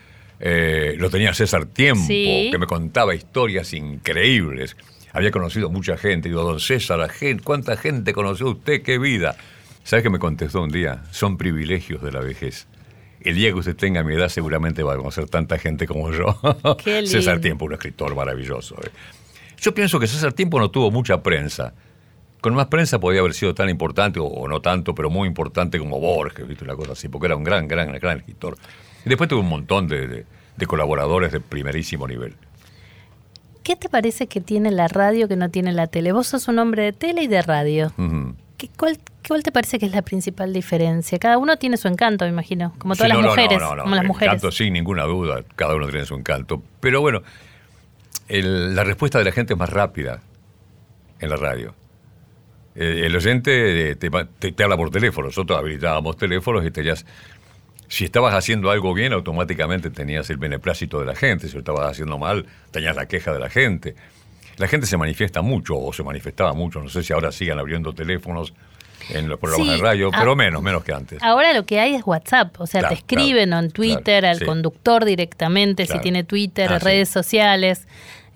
Eh, lo tenía César Tiempo, Sí. que me contaba historias increíbles. Había conocido mucha gente. Digo, don César, la gente, ¿cuánta gente conoció usted? ¡Qué vida! ¿Sabes qué me contestó un día? Son privilegios de la vejez. El día que usted tenga mi edad seguramente va a conocer tanta gente como yo. Qué lindo. César Tiempo, un escritor maravilloso. eh. Yo pienso que César Tiempo no tuvo mucha prensa. Con más prensa podía haber sido tan importante, o, o no tanto, pero muy importante como Borges, ¿viste? Una cosa así, porque era un gran, gran, gran escritor. Y después tuvo un montón de, de, de colaboradores de primerísimo nivel. ¿Qué te parece que tiene la radio que no tiene la tele? Vos sos un hombre de tele y de radio. Uh-huh. ¿Qué, cuál, ¿Cuál te parece que es la principal diferencia? Cada uno tiene su encanto, me imagino, como todas Sí, las no, no, mujeres. no, no, como las el mujeres. encanto, sin ninguna duda, cada uno tiene su encanto. Pero bueno, el- la respuesta de la gente es más rápida en la radio. El, el oyente te, te, te habla por teléfono. Nosotros habilitábamos teléfonos y tenías... Si estabas haciendo algo bien, automáticamente tenías el beneplácito de la gente. Si lo estabas haciendo mal, tenías la queja de la gente. La gente se manifiesta mucho, o se manifestaba mucho. No sé si ahora sigan abriendo teléfonos en los programas Sí, de radio, a- pero menos, menos que antes. Ahora lo que hay es WhatsApp, o sea, Claro, te escriben claro, o en Twitter claro, al sí. conductor directamente, Claro. si tiene Twitter, Ah, sí. redes sociales.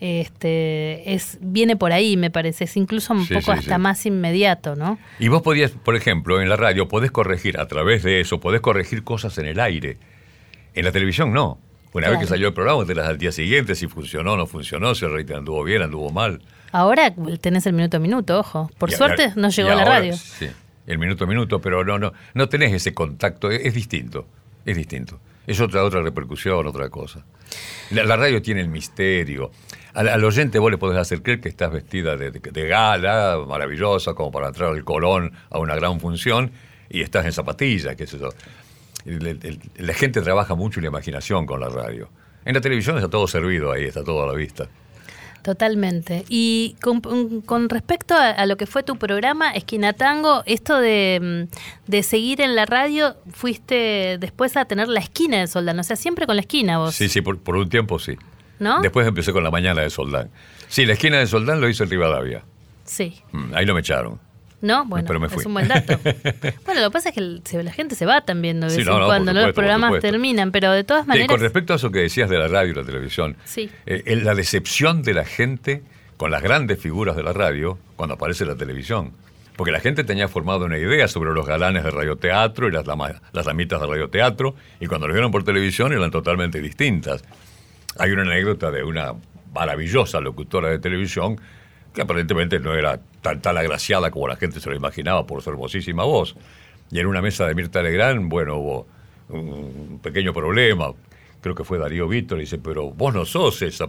Este, es viene por ahí, me parece, es incluso un Sí, poco sí, hasta sí. más inmediato, ¿no? Y vos podías, por ejemplo, en la radio, podés corregir a través de eso, podés corregir cosas en el aire. En la televisión no. Una Claro. vez que salió el programa, te las al día siguiente, si funcionó o no funcionó, si el rating anduvo bien, anduvo mal. Ahora tenés el minuto a minuto, ojo. Por Y suerte ahora- no llegó y a la ahora, radio. Sí, el minuto a minuto, pero no, no, no tenés ese contacto, es, es distinto, es distinto. Es otra, otra repercusión, otra cosa. La, la radio tiene el misterio. Al, al oyente vos le podés hacer creer que estás vestida de, de, de gala, maravillosa, como para entrar al Colón a una gran función, y estás en zapatillas, qué sé yo. el, el, la gente trabaja mucho en la imaginación con la radio. En la televisión está todo servido ahí, está todo a la vista. Totalmente. Y con, con respecto a, a lo que fue tu programa, Esquina Tango, esto de, de seguir en la radio, fuiste después a tener la esquina de Soldán, o sea, siempre con la esquina vos. Sí, sí, por, por un tiempo sí. ¿No? Después empecé con la mañana de Soldán. Sí, la esquina de Soldán lo hice en Rivadavia. Sí. Mm, ahí no me echaron. No, bueno, pero me fui. Es un buen dato. Bueno, lo que pasa es que el, la gente se va también de vez sí, en no, no, cuando, ¿no? Los programas terminan, pero de todas maneras... Sí, con respecto a eso que decías de la radio y la televisión, sí. eh, la decepción de la gente con las grandes figuras de la radio cuando aparece la televisión. Porque la gente tenía formado una idea sobre los galanes de radioteatro y las, damas, las damitas de radioteatro, y cuando los vieron por televisión eran totalmente distintas. Hay una anécdota de una maravillosa locutora de televisión que aparentemente no era tan, tan agraciada como la gente se lo imaginaba por su hermosísima voz. Y en una mesa de Mirta Legrand, bueno, hubo un pequeño problema. Creo que fue Darío Víctor, y dice, pero vos no sos esa...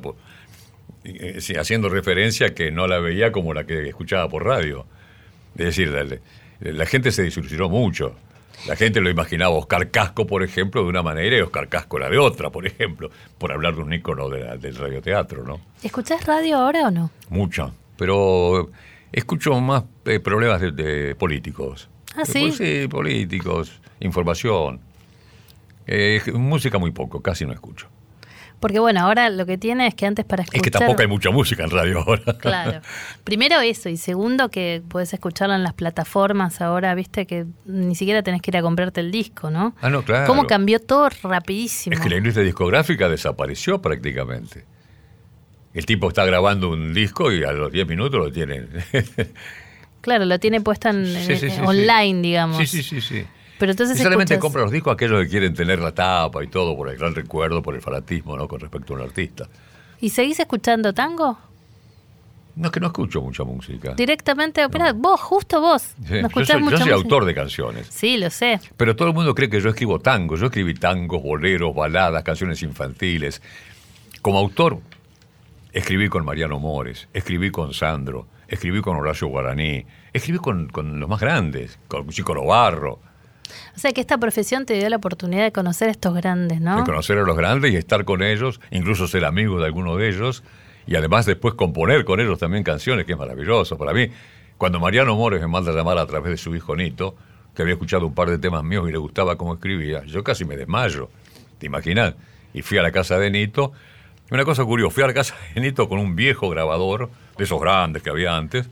Eh, sí, haciendo referencia a que no la veía como la que escuchaba por radio. Es decir, la, la gente se desilusionó mucho. La gente lo imaginaba Oscar Casco, por ejemplo, de una manera, y Oscar Casco era de otra, por ejemplo, por hablar de un ícono de la, del radioteatro, ¿no? ¿Escuchás radio ahora o no? Mucho, pero escucho más eh, problemas de, de políticos. ¿Ah, sí? Pues, sí, políticos, información. Eh, música muy poco, casi no escucho. Porque bueno, ahora lo que tiene es que antes para escuchar... Es que tampoco hay mucha música en radio ahora. Claro. Primero eso, y segundo que puedes escucharla en las plataformas ahora, viste que ni siquiera tenés que ir a comprarte el disco, ¿no? Ah, no, claro. Cómo cambió todo rapidísimo. Es que la industria discográfica desapareció prácticamente. El tipo está grabando un disco y a los diez minutos lo tienen. Claro, lo tiene puesto en, sí, sí, sí, online, sí. digamos. Sí, sí, sí, sí. Pero entonces y solamente escuchas... compra los discos aquellos que quieren tener la tapa y todo por el gran recuerdo, por el fanatismo, ¿no? Con respecto a un artista. ¿Y seguís escuchando tango? No, es que no escucho mucha música. Directamente, no. Vos, justo vos. Sí. No yo soy, mucha yo soy música. autor de canciones. Sí, lo sé. Pero todo el mundo cree que yo escribo tango. Yo escribí tangos, boleros, baladas, canciones infantiles. Como autor, escribí con Mariano Mores, escribí con Sandro, escribí con Horacio Guaraní, escribí con, con los más grandes, con Chico Novarro. O sea que esta profesión te dio la oportunidad de conocer a estos grandes, ¿no? De conocer a los grandes y estar con ellos, incluso ser amigo de alguno de ellos, y además después componer con ellos también canciones, que es maravilloso. Para mí, cuando Mariano Mores me manda a llamar a través de su hijo Nito, que había escuchado un par de temas míos y le gustaba cómo escribía, yo casi me desmayo, ¿te imaginas? Y fui a la casa de Nito. Una cosa curiosa, fui a la casa de Nito con un viejo grabador, de esos grandes que había antes,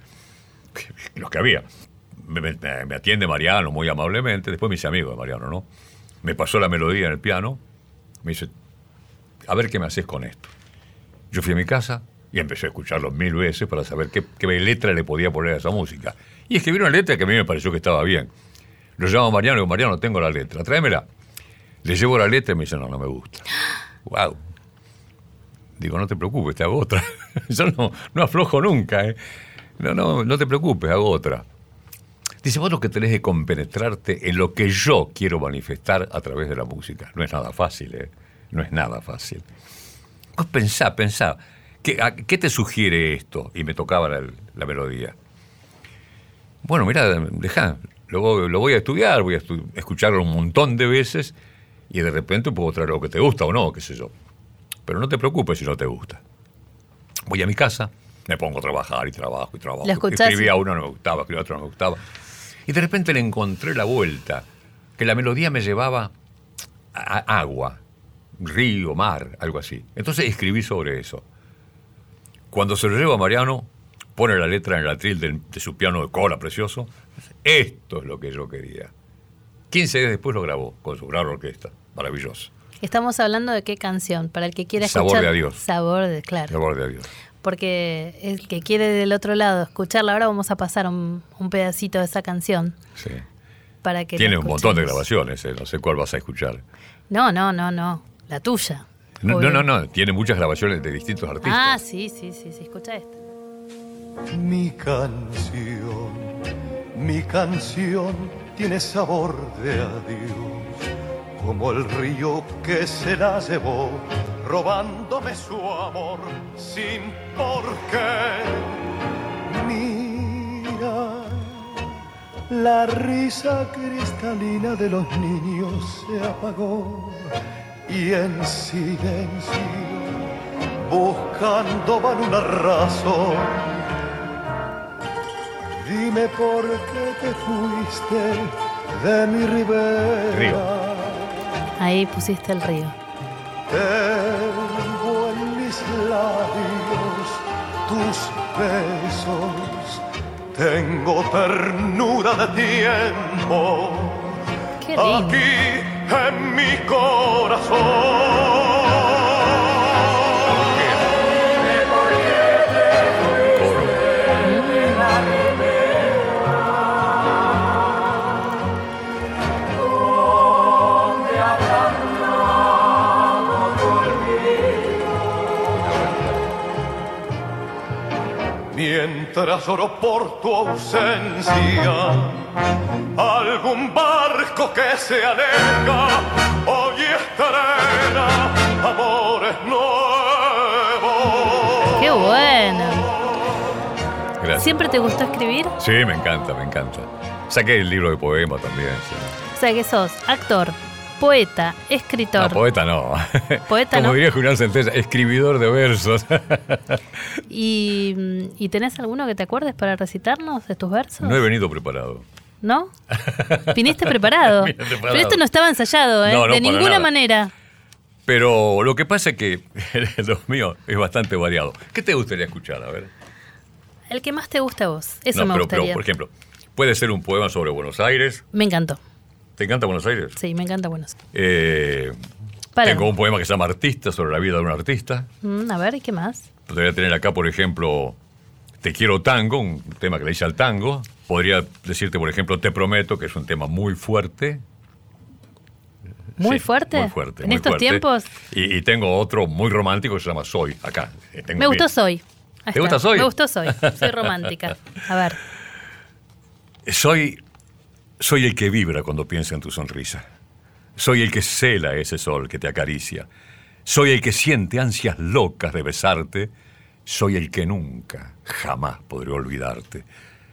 los que había. Me, me, me atiende Mariano muy amablemente, después me hice amigo de Mariano, ¿no? Me pasó la melodía en el piano, me dice, a ver qué me haces con esto. Yo fui a mi casa y empecé a escucharlo mil veces para saber qué, qué letra le podía poner a esa música. Y escribí una letra que a mí me pareció que estaba bien. Lo llamo a Mariano y digo, Mariano, tengo la letra, tráemela. Le llevo la letra y me dice, no, no me gusta. Wow. Digo, no te preocupes, te hago otra. Yo no, no aflojo nunca, ¿eh? No, no, no te preocupes, hago otra. Dice, vos lo que tenés que compenetrarte en lo que yo quiero manifestar a través de la música. No es nada fácil, ¿eh? No es nada fácil. Vos pensá, pensá, ¿qué, a, ¿qué te sugiere esto? Y me tocaba la, la melodía. Bueno, mira, dejá, lo, lo voy a estudiar, voy a estu- escucharlo un montón de veces y de repente puedo traer lo que te gusta o no, qué sé yo. Pero no te preocupes si no te gusta. Voy a mi casa, me pongo a trabajar y trabajo y trabajo. Escribía uno, no me gustaba, escribía otro, no me gustaba. Y de repente le encontré la vuelta, que la melodía me llevaba a agua, río, mar, algo así. Entonces escribí sobre eso. Cuando se lo llevo a Mariano, pone la letra en el atril de, de su piano de cola precioso. Esto es lo que yo quería. quince días después lo grabó con su gran orquesta. Maravilloso. Estamos hablando de qué canción, para el que quiera escuchar. Sabor de adiós. Sabor de, claro. Sabor de adiós. Porque el que quiere del otro lado escucharla, ahora vamos a pasar un, un pedacito de esa canción. Sí. Para que tiene un montón de grabaciones, eh, no sé cuál vas a escuchar. No, no, no, no, la tuya. No, no, no, no, tiene muchas grabaciones de distintos artistas. Ah, sí, sí, sí, sí, escucha esta. Mi canción, mi canción tiene sabor de adiós, como el río que se la llevó, robándome su amor sin por qué. Mira La risa cristalina de los niños se apagó y en silencio, buscando van una razón. Dime por qué te fuiste de mi ribera. Río. Ahí pusiste el río. Tengo en mis labios tus besos, tengo ternura de tiempo. Qué lindo. Aquí en mi corazón. Mientras oro por tu ausencia, algún barco que se aleja, hoy estrena amores nuevos. ¡Qué bueno! Gracias. ¿Siempre te gustó escribir? Sí, me encanta, me encanta. Saqué el libro de poemas también. Sí. O sea que sos actor, poeta, escritor. No, poeta no. Poeta Como no. diría Julián Centella, escribidor de versos. ¿Y, ¿Y tenés alguno que te acuerdes para recitarnos de tus versos? No he venido preparado. ¿No? Viniste preparado. Vine preparado. Pero esto no estaba ensayado, ¿eh? No, no, de para ninguna nada. manera. Pero lo que pasa es que lo mío es bastante variado. ¿Qué te gustaría escuchar? A ver. El que más te gusta a vos. Eso No, me pero, gustaría. pero, por ejemplo, puede ser un poema sobre Buenos Aires. Me encantó. ¿Te encanta Buenos Aires? Sí, me encanta Buenos Aires. Eh, Para. tengo un poema que se llama Artista, sobre la vida de un artista. Mm, a ver, ¿y qué más? Podría tener acá, por ejemplo, Te quiero tango, un tema que le hice al tango. Podría decirte, por ejemplo, Te prometo, que es un tema muy fuerte. ¿Muy Sí, fuerte? Muy fuerte. ¿En muy estos fuerte. tiempos? Y, y tengo otro muy romántico que se llama Soy, acá. Eh, tengo Me gustó mi- Soy. Ahí ¿Te está. gusta Soy? Me gustó Soy. Soy romántica. A ver. Soy, soy el que vibra cuando piensa en tu sonrisa. Soy el que cela ese sol que te acaricia. Soy el que siente ansias locas de besarte. Soy el que nunca, jamás podré olvidarte.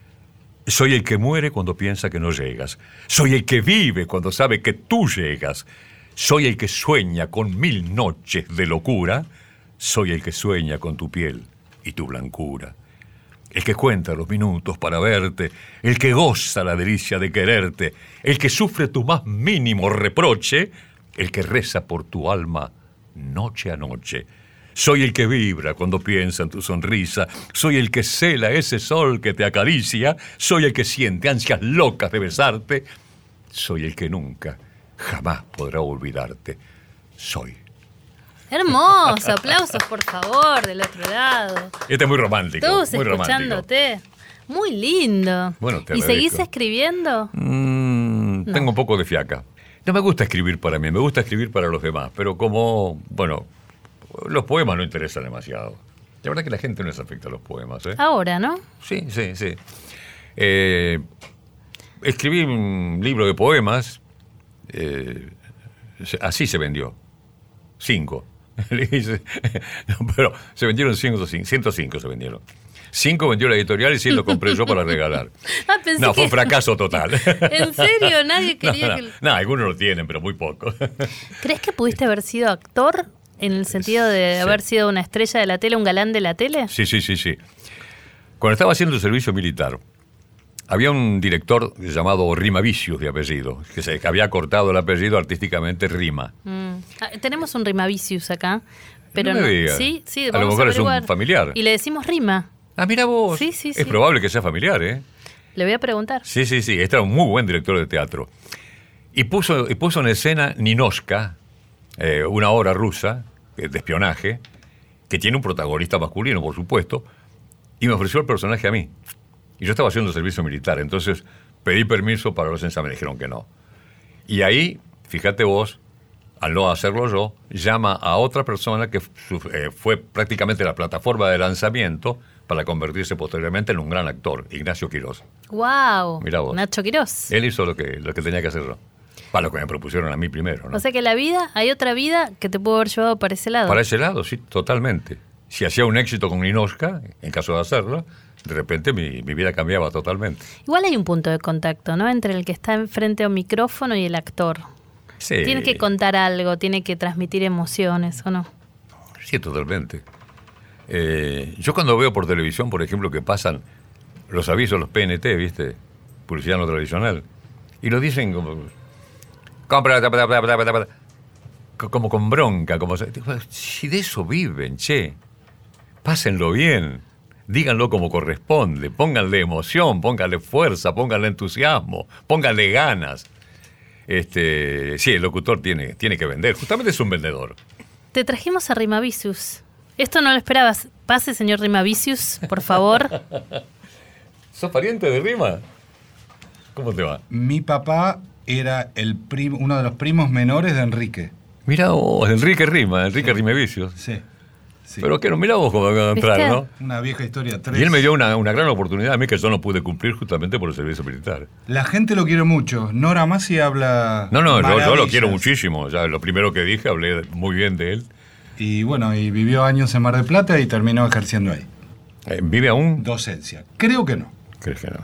Soy el que muere cuando piensa que no llegas. Soy el que vive cuando sabe que tú llegas. Soy el que sueña con mil noches de locura. Soy el que sueña con tu piel y tu blancura. El que cuenta los minutos para verte, el que goza la delicia de quererte, el que sufre tu más mínimo reproche, el que reza por tu alma noche a noche. Soy el que vibra cuando piensa en tu sonrisa, soy el que cela ese sol que te acaricia, soy el que siente ansias locas de besarte, soy el que nunca, jamás podrá olvidarte. Soy. Hermoso. Aplausos, por favor, del otro lado. Este es muy romántico. Todos muy romántico. escuchándote. Muy lindo. Bueno, te ¿Y seguís agradezco. escribiendo? Mm, No. Tengo un poco de fiaca. No me gusta escribir para mí, me gusta escribir para los demás, pero como, bueno, los poemas no interesan demasiado. La verdad que la gente no les afecta a los poemas, ¿eh? Ahora, ¿no? Sí, sí, sí. Eh, escribí un libro de poemas, eh, se- así se vendió. Cinco. Le hice- no, pero se vendieron ciento cinco se vendieron. Cinco vendió la editorial y cien lo compré yo para regalar. Ah, pensé No, fue un que- fracaso total. ¿En serio? Nadie quería No, que... no, no, algunos lo tienen, pero muy poco. ¿Crees que pudiste haber sido actor en el sentido de Sí. haber sido una estrella de la tele, un galán de la tele? Sí, sí, sí, sí. Cuando estaba haciendo el servicio militar, había un director llamado Rimavicius de apellido, que se que había cortado el apellido artísticamente Rima. Mm. Ah, tenemos un Rimavicius acá, pero No no. me digas. Sí, sí, A lo vamos mejor es un averiguar. familiar. Y le decimos Rima. Ah, mira vos. Sí, sí, es sí. probable que sea familiar, ¿eh? Le voy a preguntar. Sí, sí, sí. Este era un muy buen director de teatro. Y puso, y puso en escena Ninoshka, eh, una obra rusa eh, de espionaje, que tiene un protagonista masculino, por supuesto, y me ofreció el personaje a mí. Y yo estaba haciendo servicio militar, entonces pedí permiso para los ensayos, me dijeron que no. Y ahí, fíjate vos, al no hacerlo yo, llama a otra persona que su- eh, fue prácticamente la plataforma de lanzamiento para convertirse posteriormente en un gran actor, Ignacio Quirós. ¡Wow! Mirá vos. Nacho Quirós. Él hizo lo que, lo que tenía que hacer yo. Para lo que me propusieron a mí primero, ¿no? O sea que la vida, hay otra vida que te pudo haber llevado para ese lado. Para ese lado, sí, totalmente. si hacía un éxito con Ninochka, en caso de hacerlo, de repente mi, mi vida cambiaba totalmente. Igual hay un punto de contacto, ¿no? Entre el que está enfrente a un micrófono y el actor. Sí. Tiene que contar algo, tiene que transmitir emociones, ¿o no? Sí, totalmente. Eh, yo cuando veo por televisión, por ejemplo, que pasan los avisos, los P N T, ¿viste? Publicidad no tradicional. Y lo dicen como... Compra, como con bronca, como... Si de eso viven, che. Pásenlo bien. Díganlo como corresponde. Pónganle emoción, pónganle fuerza, pónganle entusiasmo, pónganle ganas. Este, sí, el locutor tiene, tiene que vender. Justamente es un vendedor. Te trajimos a Rimavicius. Esto no lo esperabas. Pase, señor Rimavicius, por favor. ¿Sos pariente de Rima? ¿Cómo te va? Mi papá era el prim- uno de los primos menores de Enrique. Mirá vos, Enrique Rima, Enrique sí. Rimavicius. Sí. Sí. Pero que no, mirá vos cómo va a entrar, ¿no? Una vieja historia. Tres. Y él me dio una, una gran oportunidad a mí que yo no pude cumplir justamente por el servicio militar. La gente lo quiere mucho. Nora Masi habla... No, no, yo, yo lo quiero muchísimo. Ya lo primero que dije, hablé muy bien de él. Y bueno, y vivió años en Mar del Plata y terminó ejerciendo ahí. Eh, ¿Vive aún? Docencia. Creo que no. ¿Crees que no?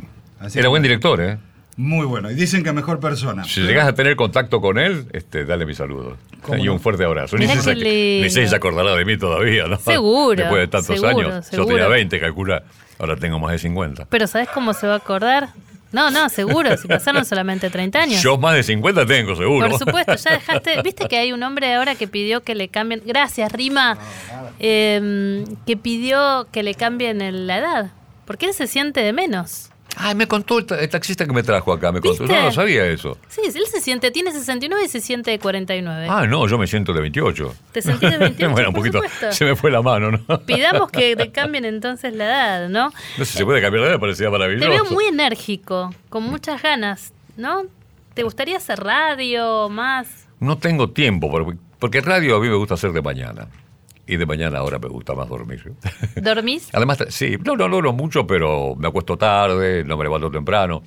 Así Era que, buen director, ¿eh? Muy bueno. Y dicen que mejor persona. Si pero... llegas a tener contacto con él, este, dale mi saludo. Y no? un fuerte abrazo. Ni sé si se acordará de mí todavía, ¿no? Seguro. Después de tantos seguro, años. Seguro. Yo tenía veinte, calcula. Ahora tengo más de cincuenta. Pero ¿sabes cómo se va a acordar? No, no, seguro. Si pasaron solamente treinta años. Yo más de cincuenta tengo, seguro. Por supuesto. Ya dejaste... Viste que hay un hombre ahora que pidió que le cambien... Gracias, Rima. No, eh, que pidió que le cambien el, la edad. Porque él se siente de menos. Ay, me contó el, ta- el taxista que me trajo acá, me contó. ¿Viste? Yo no sabía eso. Sí, él se siente, tiene sesenta y nueve y se siente de cuarenta y nueve. Ah, no, yo me siento de veintiocho. ¿Te sentís de veintiocho? Bueno, un por poquito, supuesto. se me fue la mano, ¿no? Pidamos que te cambien entonces la edad, ¿no? No sé si se puede cambiar la edad, parecía maravilloso. Te veo muy enérgico, con muchas ganas, ¿no? ¿Te gustaría hacer radio más? No tengo tiempo, porque, porque radio a mí me gusta hacer de mañana. Y de mañana ahora me gusta más dormir. ¿Dormís? Además, sí, no, no logro mucho, pero me acuesto tarde, no me levanto temprano.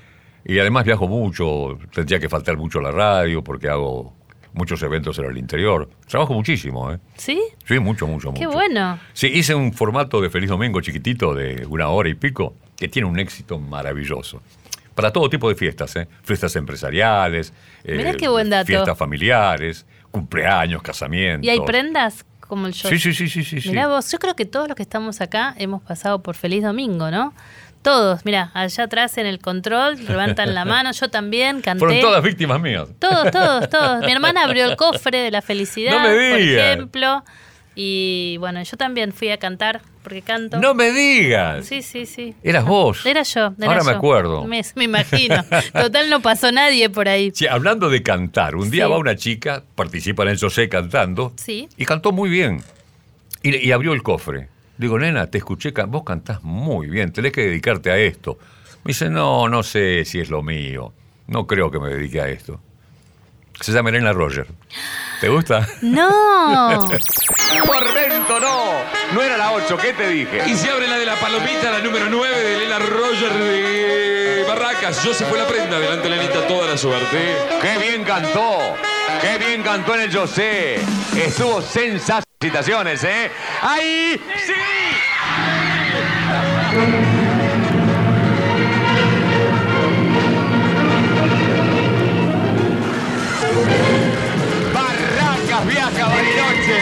Y además viajo mucho, tendría que faltar mucho a la radio porque hago muchos eventos en el interior. Trabajo muchísimo, ¿eh? ¿Sí? Sí, mucho, mucho, Qué mucho. bueno. Sí, hice un formato de Feliz Domingo chiquitito de una hora y pico que tiene un éxito maravilloso. Para todo tipo de fiestas, ¿eh? Fiestas empresariales, Mirá eh, qué buen dato. Fiestas familiares, cumpleaños, casamientos. ¿Y hay prendas? Como el show. Sí, sí, sí, sí, sí. Mirá sí. vos, yo creo que todos los que estamos acá hemos pasado por Feliz Domingo, ¿no? Todos, mirá, allá atrás en el control, levantan la mano, yo también canté. Fueron todas víctimas mías. Todos, todos, todos. Mi hermana abrió el cofre de la felicidad, No me por digas. ejemplo. Y bueno, yo también fui a cantar, porque canto. ¡No me digas! Sí, sí, sí. Eras vos. Era yo. Era Ahora me yo. acuerdo. Me, me imagino. Total, no pasó nadie por ahí. Sí, hablando de cantar, un día Sí. va una chica, participa en el José cantando, Sí. y cantó muy bien. Y, y abrió el cofre. Digo, nena, te escuché, can- vos cantás muy bien, tenés que dedicarte a esto. Me dice, no, no sé si es lo mío. No creo que me dedique a esto. Se llama Elena Roger. ¿Te gusta? ¡No! Por Vento no. No era la ocho, ¿qué te dije? Y se abre la de la palomita, la número nueve de Elena Roger de Barracas. Yo se fue la prenda. Adelante, Elenita, toda la suerte. ¡Qué bien cantó! ¡Qué bien cantó en el José! Estuvo sensacional. Felicitaciones, ¿eh? ¡Ahí! ¡Sí! Barracas viaja Bariloche.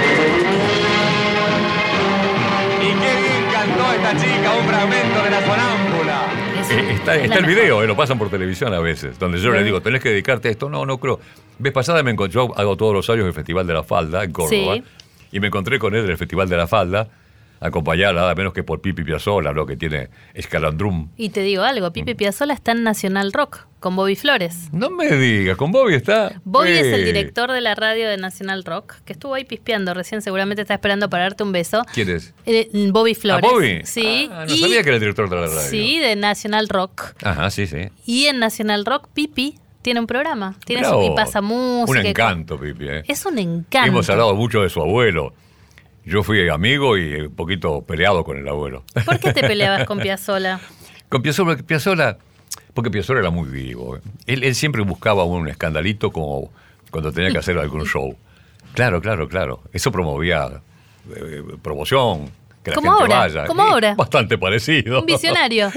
Y qué bien cantó esta chica, un fragmento de la sonámbula. Eh, está está el video, eh, lo pasan por televisión a veces, donde yo le digo, tenés que dedicarte a esto. No, no creo. Vez pasada me encontré, yo hago todos los años el Festival de la Falda en Córdoba, Sí. y me encontré con él en el Festival de la Falda, acompañada nada menos que por Pipi Piazzolla, lo que tiene Escalandrum. Y te digo algo, Pipi Piazzolla está en Nacional Rock, con Bobby Flores. No me digas, con Bobby está. Bobby Eh, es el director de la radio de Nacional Rock, que estuvo ahí pispeando recién, seguramente está esperando para darte un beso. ¿Quién es? Eh, Bobby Flores. ¿Ah, Bobby? Sí. Ah, no y- sabía que era el director de la radio. Sí, de Nacional Rock. Ajá, sí, sí. Y en Nacional Rock, Pipi tiene un programa. Tiene Mirá su, y vos. pasa música. Un y- encanto, Pipi. ¿eh? Es un encanto. Hemos hablado mucho de su abuelo. Yo fui amigo y un poquito peleado con el abuelo. ¿Por qué te peleabas con Piazzolla? Con Piazzolla, Piazzolla, porque Piazzolla era muy vivo. Él, él siempre buscaba un escandalito como cuando tenía que hacer algún show. Claro, claro, claro. Eso promovía eh, promoción, que la como gente ahora, vaya. como ahora. Bastante parecido. Un visionario.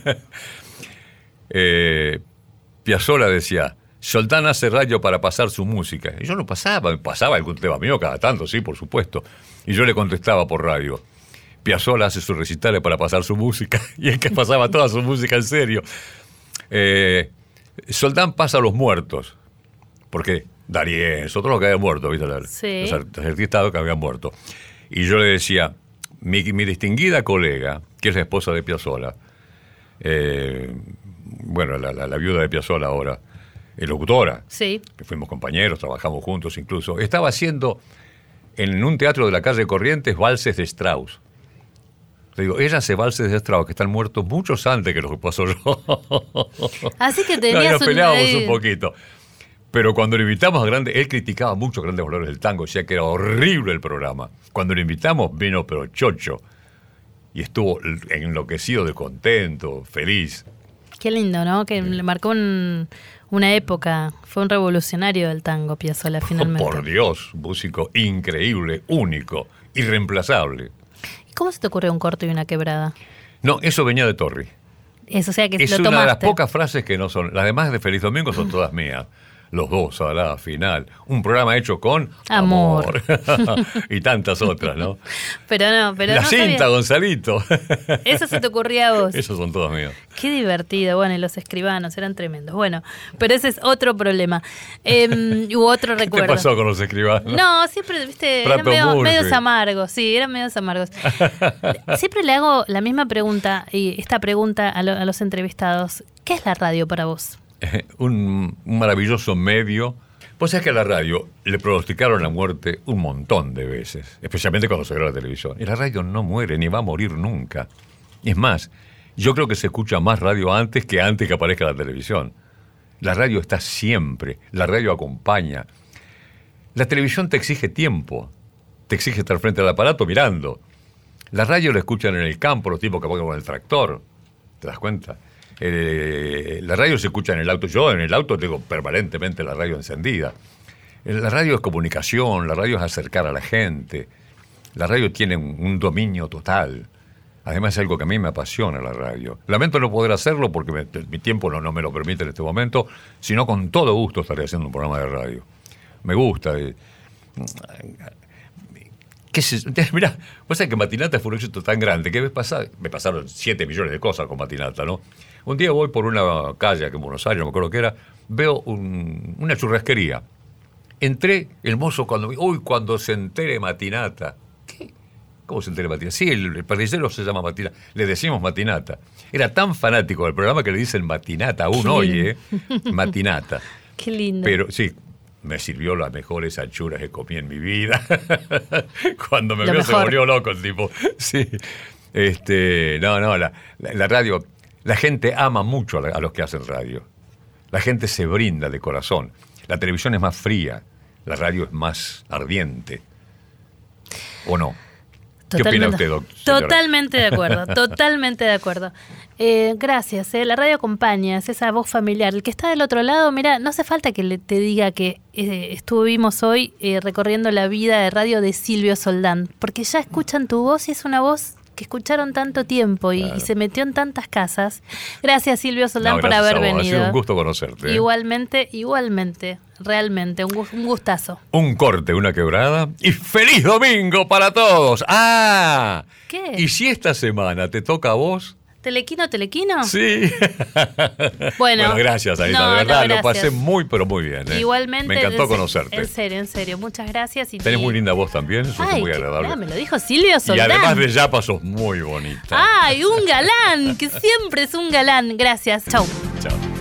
eh, Piazzolla decía, Soldán hace radio para pasar su música. Y yo no pasaba, pasaba algún tema mío cada tanto, sí, por supuesto. Y yo le contestaba por radio, Piazzolla hace sus recitales para pasar su música. Y es que pasaba toda su música en serio. Eh, Soldán pasa a los muertos. Porque Darienzo, otros los que habían muerto, ¿viste? Sí. Los artistas que habían muerto. Y yo le decía, mi, mi distinguida colega, que es la esposa de Piazzolla, eh, bueno, la, la, la viuda de Piazzolla ahora, es locutora, sí, que fuimos compañeros, trabajamos juntos incluso, estaba haciendo en un teatro de la calle Corrientes valses de Strauss. Le digo, ella hace valses de Strauss que están muertos muchos antes que lo que pasó yo. Así que No, tenías nos peleábamos un... un poquito. Pero cuando lo invitamos a Grande, él criticaba mucho Grandes Valores del Tango, decía que era horrible el programa. Cuando lo invitamos, vino pero chocho. Y estuvo enloquecido de contento, feliz. Qué lindo, ¿no? Que le marcó un, una época. Fue un revolucionario del tango, Piazzolla, finalmente. Por Dios, músico increíble, único, irreemplazable. ¿Y cómo se te ocurrió un corto y una quebrada? No, eso venía de Torri. Eso, o sea, que es lo una tomaste. de las pocas frases que no son... Las demás de Feliz Domingo son todas mías. Los dos a la final. Un programa hecho con amor. amor. Y tantas otras, ¿no? Pero no, pero La no cinta, sabía. Gonzalito. Eso se te ocurría a vos. Esos son todos míos. Qué divertido. Bueno, y los escribanos eran tremendos. Bueno, pero ese es otro problema. Eh, hubo otro recuerdo. ¿Qué pasó con los escribanos? No, siempre, viste, eran Prato medio, Murphy. medios amargos. Sí, eran medios amargos. Siempre le hago la misma pregunta, y esta pregunta a, lo, a los entrevistados. ¿Qué es la radio para vos? un, un maravilloso medio. Pues es que a la radio le pronosticaron la muerte un montón de veces, especialmente cuando se graba la televisión. Y la radio no muere ni va a morir nunca. Es más, yo creo que se escucha más radio antes que antes que aparezca la televisión. La radio está siempre, la radio acompaña. La televisión te exige tiempo, te exige estar frente al aparato mirando. La radio la escuchan en el campo, los tipos que van con el tractor, ¿te das cuenta? Eh, la radio se escucha en el auto. Yo en el auto tengo permanentemente la radio encendida. La radio es comunicación, la radio es acercar a la gente. La radio tiene un, un dominio total. Además es algo que a mí me apasiona, la radio. Lamento no poder hacerlo porque me, mi tiempo no, no me lo permite en este momento, sino con todo gusto estaré haciendo un programa de radio. Me gusta. Eh, ¿Qué es? Mirá, vos sabés que Matinata fue un éxito tan grande que me pasaron, me pasaron siete millones de cosas con Matinata, ¿no? Un día voy por una calle aquí en Buenos Aires, no me acuerdo qué era, veo un, una churrasquería. Entré, el mozo cuando me... Uy, cuando se entere Matinata. ¿Qué? ¿Cómo se entere Matinata? Sí, el, el parrillero se llama Matinata. Le decimos Matinata. Era tan fanático del programa que le dicen Matinata, aún hoy, ¿eh? Matinata. Qué lindo. Pero sí, me sirvió las mejores achuras que comí en mi vida. Cuando me Lo vio mejor. se volvió loco el tipo. Sí. Este, no, no, la, la, la radio... La gente ama mucho a, la, a los que hacen radio. La gente se brinda de corazón. La televisión es más fría, la radio es más ardiente. ¿O no? ¿Qué opina usted, doctor? Totalmente de acuerdo, totalmente de acuerdo. Eh, gracias, eh. La radio acompaña, es esa voz familiar. El que está del otro lado, mira, no hace falta que le, te diga que eh, estuvimos hoy eh, recorriendo la vida de radio de Silvio Soldán, porque ya escuchan tu voz y es una voz que escucharon tanto tiempo y, Claro. y se metió en tantas casas. Gracias, Silvio Soldán, No, por gracias haber a vos. Ha venido. sido un gusto conocerte. ¿eh? Igualmente, igualmente, realmente, un, gu- un gustazo. Un corte, una quebrada y ¡feliz domingo para todos! ¡Ah! ¿Qué? ¿Y si esta semana te toca a vos? ¿Telequino, telequino? Sí. Bueno, gracias, Anita. no, de verdad, no, lo pasé gracias. muy, pero muy bien. ¿eh? Igualmente. Me encantó en se- conocerte. En serio, en serio. Muchas gracias. Y, Tenés y- muy linda voz también, sos Ay, muy qué- agradable. ah, me lo dijo Silvio Y Soldán. además de Yapa sos muy bonita. ¡Ay, un galán! Que siempre es un galán. Gracias. Chau. Chao.